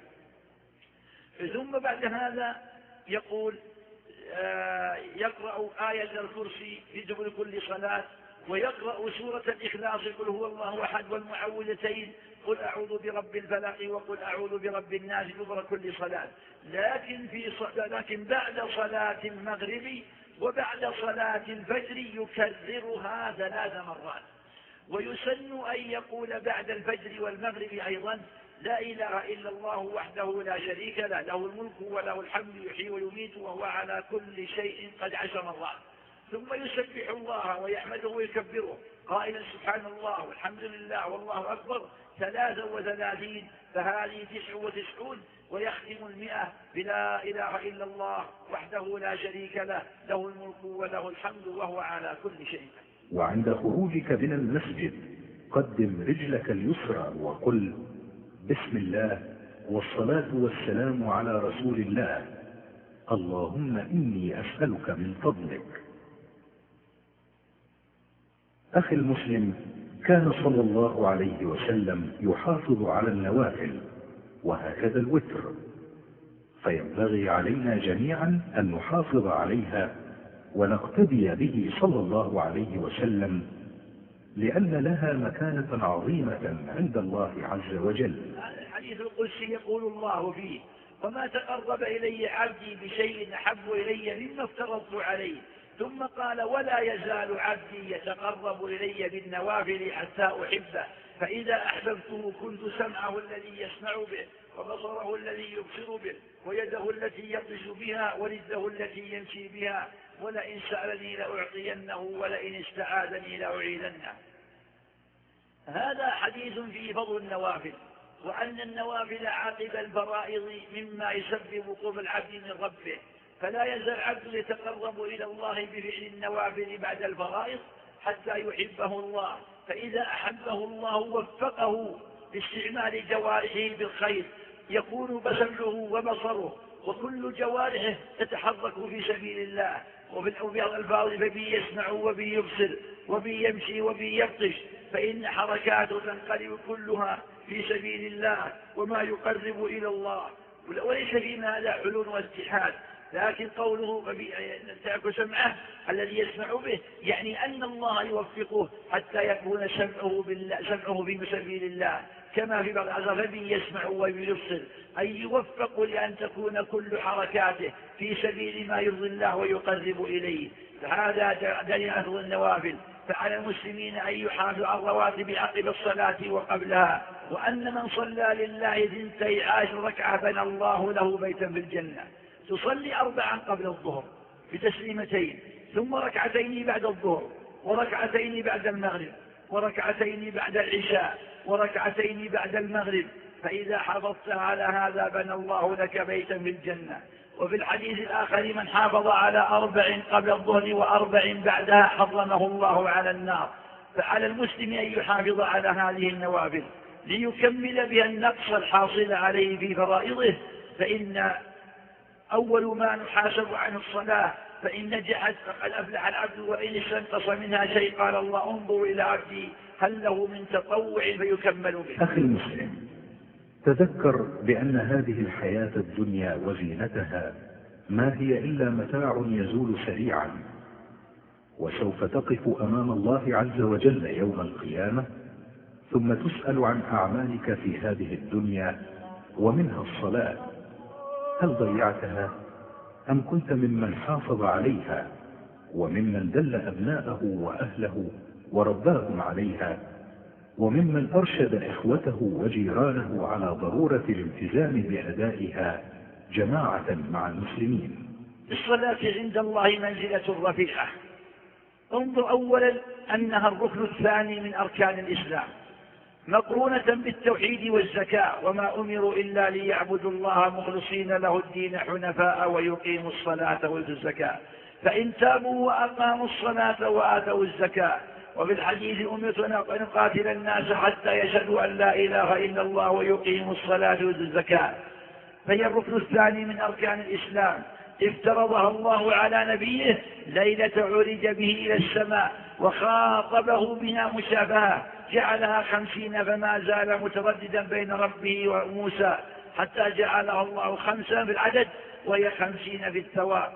[SPEAKER 4] ثم بعد هذا يقول آه يقرأ آية الكرسي في دبر كل صلاة، ويقرأ سورة الإخلاص قل هو الله أحد والمعوذتين قل أعوذ برب الفلق وقل أعوذ برب الناس دبر كل صلاة، لكن, في لكن بعد صلاة المغرب وبعد صلاة الفجر يكررها ثلاث مرات. ويسن أن يقول بعد الفجر والمغرب أيضا لا إله إلا الله وحده لا شريك له، له الملك وله الحمد يحيي ويميت وهو على كل شيء قد عشر مرات، ثم يسبح الله ويحمده ويكبره قائلا سبحان الله والحمد لله والله أكبر ثلاثا وثلاثين، فهذه تسع وتسعون، ويختم المئة بلا إله إلا الله وحده لا شريك له، له الملك وله الحمد وهو على كل شيء.
[SPEAKER 2] وعند خروجك من المسجد قدم رجلك اليسرى وقل بسم الله والصلاة والسلام على رسول الله، اللهم إني أسألك من فضلك. أخي المسلم، كان صلى الله عليه وسلم يحافظ على النوافل وهكذا الوتر، فينبغي علينا جميعا أن نحافظ عليها ونقتدي به صلى الله عليه وسلم، لأن لها مكانة عظيمة عند الله عز وجل.
[SPEAKER 4] الحديث القدسي يقول الله فيه وما تقرب إلي عبدي بشيء أحب إلي مما افترضت عليه، ثم قال ولا يزال عبدي يتقرب إلي بالنوافل حتى أحبه، فإذا أحببته كنت سمعه الذي يسمع به وبصره الذي يبصر به ويده التي يبطش بها ورجله التي يمشي بها، ولئن سألني لأعطينه ولئن استعاذني لأعيذنه. هذا حديث في فضل النوافل، وأن النوافل عاقب الفرائض مما يسبب قرب العبد من ربه، فلا يزال العبد يتقرب إلى الله بفعل النوافل بعد الفرائض حتى يحبه الله، فإذا أحبه الله وفقه باستعمال جوارحه بالخير، يكون بسمعه وبصره وكل جوارحه تتحرك في سبيل الله، وفي الألفاظ فبي يسمع وبي يبصر وبي يمشي وبي يبطش، فإن حركاته تنقلب كلها في سبيل الله وما يقرب إلى الله، وليس في هذا حلول واستحاد، لكن قوله ترك سمعه الذي يسمع به يعني أن الله يوفقه حتى يكون سمعه, بالله سمعه في سبيل الله، كما في بعض الأحاديث يسمع ويبصر، أي يوفق لأن تكون كل حركاته في سبيل ما يرضي الله ويقرب إليه. فهذا دليل أخذ النوافل. فعلى المسلمين أن يحافظوا على الرواتب عقب الصلاة وقبلها، وأن من صلى لله ثنتي عشر ركعة بنى الله له بيتا في الجنة. تصلي أربعا قبل الظهر بتسليمتين، ثم ركعتين بعد الظهر، وركعتين بعد المغرب، وركعتين بعد العشاء، وركعتين بعد المغرب، فإذا حافظت على هذا بنى الله لك بيتا في الجنة. وفي الحديث الآخر من حافظ على أربع قبل الظهر وأربع بعدها حرمه الله على النار. فعلى المسلم أن يحافظ على هذه النوافل ليكمل بها النقص الحاصل عليه في فرائضه، فإن أول ما نحاسب عن الصلاة فإن نجحت فقد أفلح العبد، وإن استنقص منها شيء قال الله انظر إلى عبدي هل له من تطوع فيكمل به.
[SPEAKER 2] أخي المسلم، تذكر بأن هذه الحياة الدنيا وزينتها ما هي إلا متاع يزول سريعا، وسوف تقف أمام الله عز وجل يوم القيامة ثم تسأل عن أعمالك في هذه الدنيا ومنها الصلاة. هل ضيعتها أم كنت ممن حافظ عليها وممن دل أبناءه وأهله ورباهم عليها، وممن أرشد إخوته وجيرانه على ضرورة الالتزام بأدائها جماعة مع المسلمين؟
[SPEAKER 4] الصلاة عند الله منزلة رفيعة. انظر أولا أنها الركن الثاني من أركان الإسلام، مقرونة بالتوحيد والزكاة، وما أمروا إلا ليعبدوا الله مخلصين له الدين حنفاء ويقيموا الصلاة ويؤتوا الزكاة. فإن تابوا وأقاموا الصلاة وآتوا الزكاة. وفي الحديث أمرت أن أقاتل الناس حتى يشهدوا أن لا إله إلا الله ويقيموا الصلاة ويؤتوا الزكاة. فهي الركن الثاني من أركان الإسلام، افترضها الله على نبيه ليلة عرج به إلى السماء وخاطبه بها مشافهة، جعلها خمسين فما زال مترددا بين ربه وموسى حتى جعلها الله خمسة في العدد وهي خمسين في الثواب.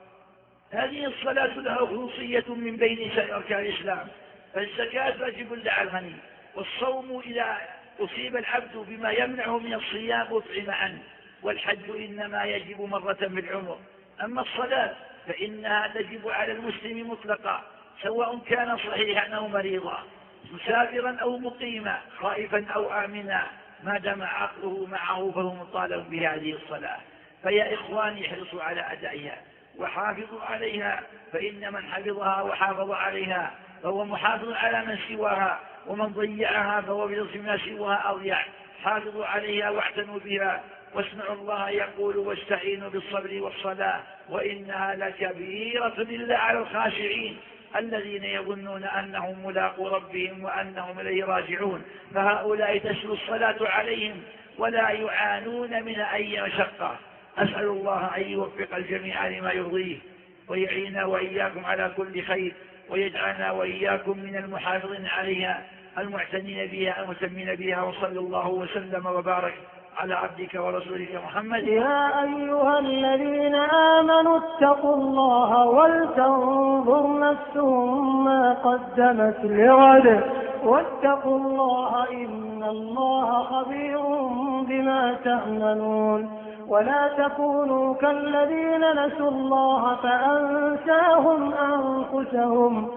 [SPEAKER 4] هذه الصلاة لها خصوصية من بين سائر أركان الإسلام. فالزكاة واجب على الغني، والصوم إذا أصيب العبد بما يمنعه من الصيام أطعم عنه، والحج إنما يجب مرة في العمر. أما الصلاة فإنها تجب على المسلم مطلقا، سواء كان صحيحا أو مريضا، مسافرا أو مقيما، خائفا أو آمنا، ما دام عقله معه فهو مطالب بهذه الصلاة. فيا إخواني احرصوا على أدائها وحافظوا عليها، فإن من حفظها وحافظ عليها فهو محافظ على من سواها، ومن ضيعها فهو بنصف ما سواها أضيع. حافظوا عليها واعتنوا بها، واسمعوا الله يقول واستعينوا بالصبر والصلاة وإنها لكبيرة إلا على الخاشعين الذين يظنون أنهم ملاقو ربهم وأنهم إليه راجعون. فهؤلاء تسهل الصلاة عليهم ولا يعانون من أي مشقة. أسأل الله أن يوفق الجميع لما يرضيه، ويعيننا وإياكم على كل خير، ويجعلنا وإياكم من المحافظين عليها المعتنين بها المتمين بها. وصلى الله وسلم وبارك على عبدك ورسولك محمد.
[SPEAKER 3] يا أيها الذين آمنوا اتقوا الله ولتنظر نفس ما قدمت لغد واتقوا الله إن الله خبير بما تعملون. ولا تكونوا كالذين نسوا الله فأنساهم أنفسهم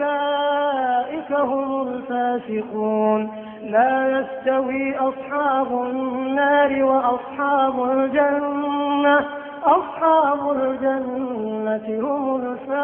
[SPEAKER 3] أولئك هم الفاسقون. لا يستوي أصحاب النار وأصحاب الجنة أصحاب الجنة هم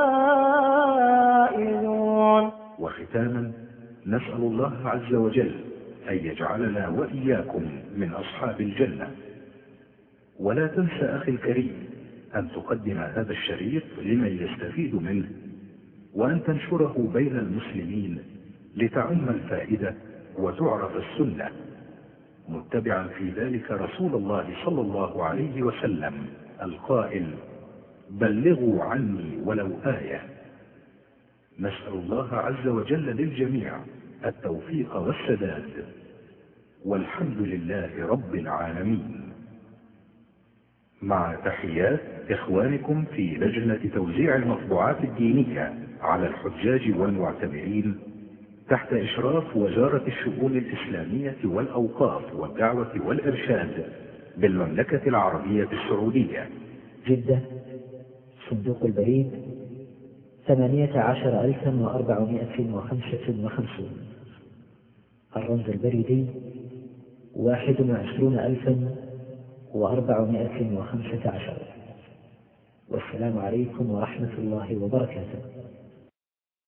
[SPEAKER 3] الفائزون.
[SPEAKER 2] وختاما نسأل الله عز وجل أن يجعلنا وإياكم من أصحاب الجنة. ولا تنسى أخي الكريم أن تقدم هذا الشريط لمن يستفيد منه، وأن تنشره بين المسلمين لتعم الفائدة وتعرف السنة، متبعا في ذلك رسول الله صلى الله عليه وسلم القائل بلغوا عني ولو آية. نسأل الله عز وجل للجميع التوفيق والسداد، والحمد لله رب العالمين. مع تحيات إخوانكم في لجنة توزيع المطبوعات الدينية على الحجاج والمعتمرين تحت إشراف وزارة الشؤون الإسلامية والأوقاف والدعوة والإرشاد بالمملكة العربية السعودية،
[SPEAKER 6] جدة، صندوق البريد ثمانية عشر ألفا وأربعمائة وخمسة وخمسين، الرمز البريدي واحد وعشرون ألفا وأربعمائة وخمسة عشر. والسلام عليكم ورحمة الله وبركاته.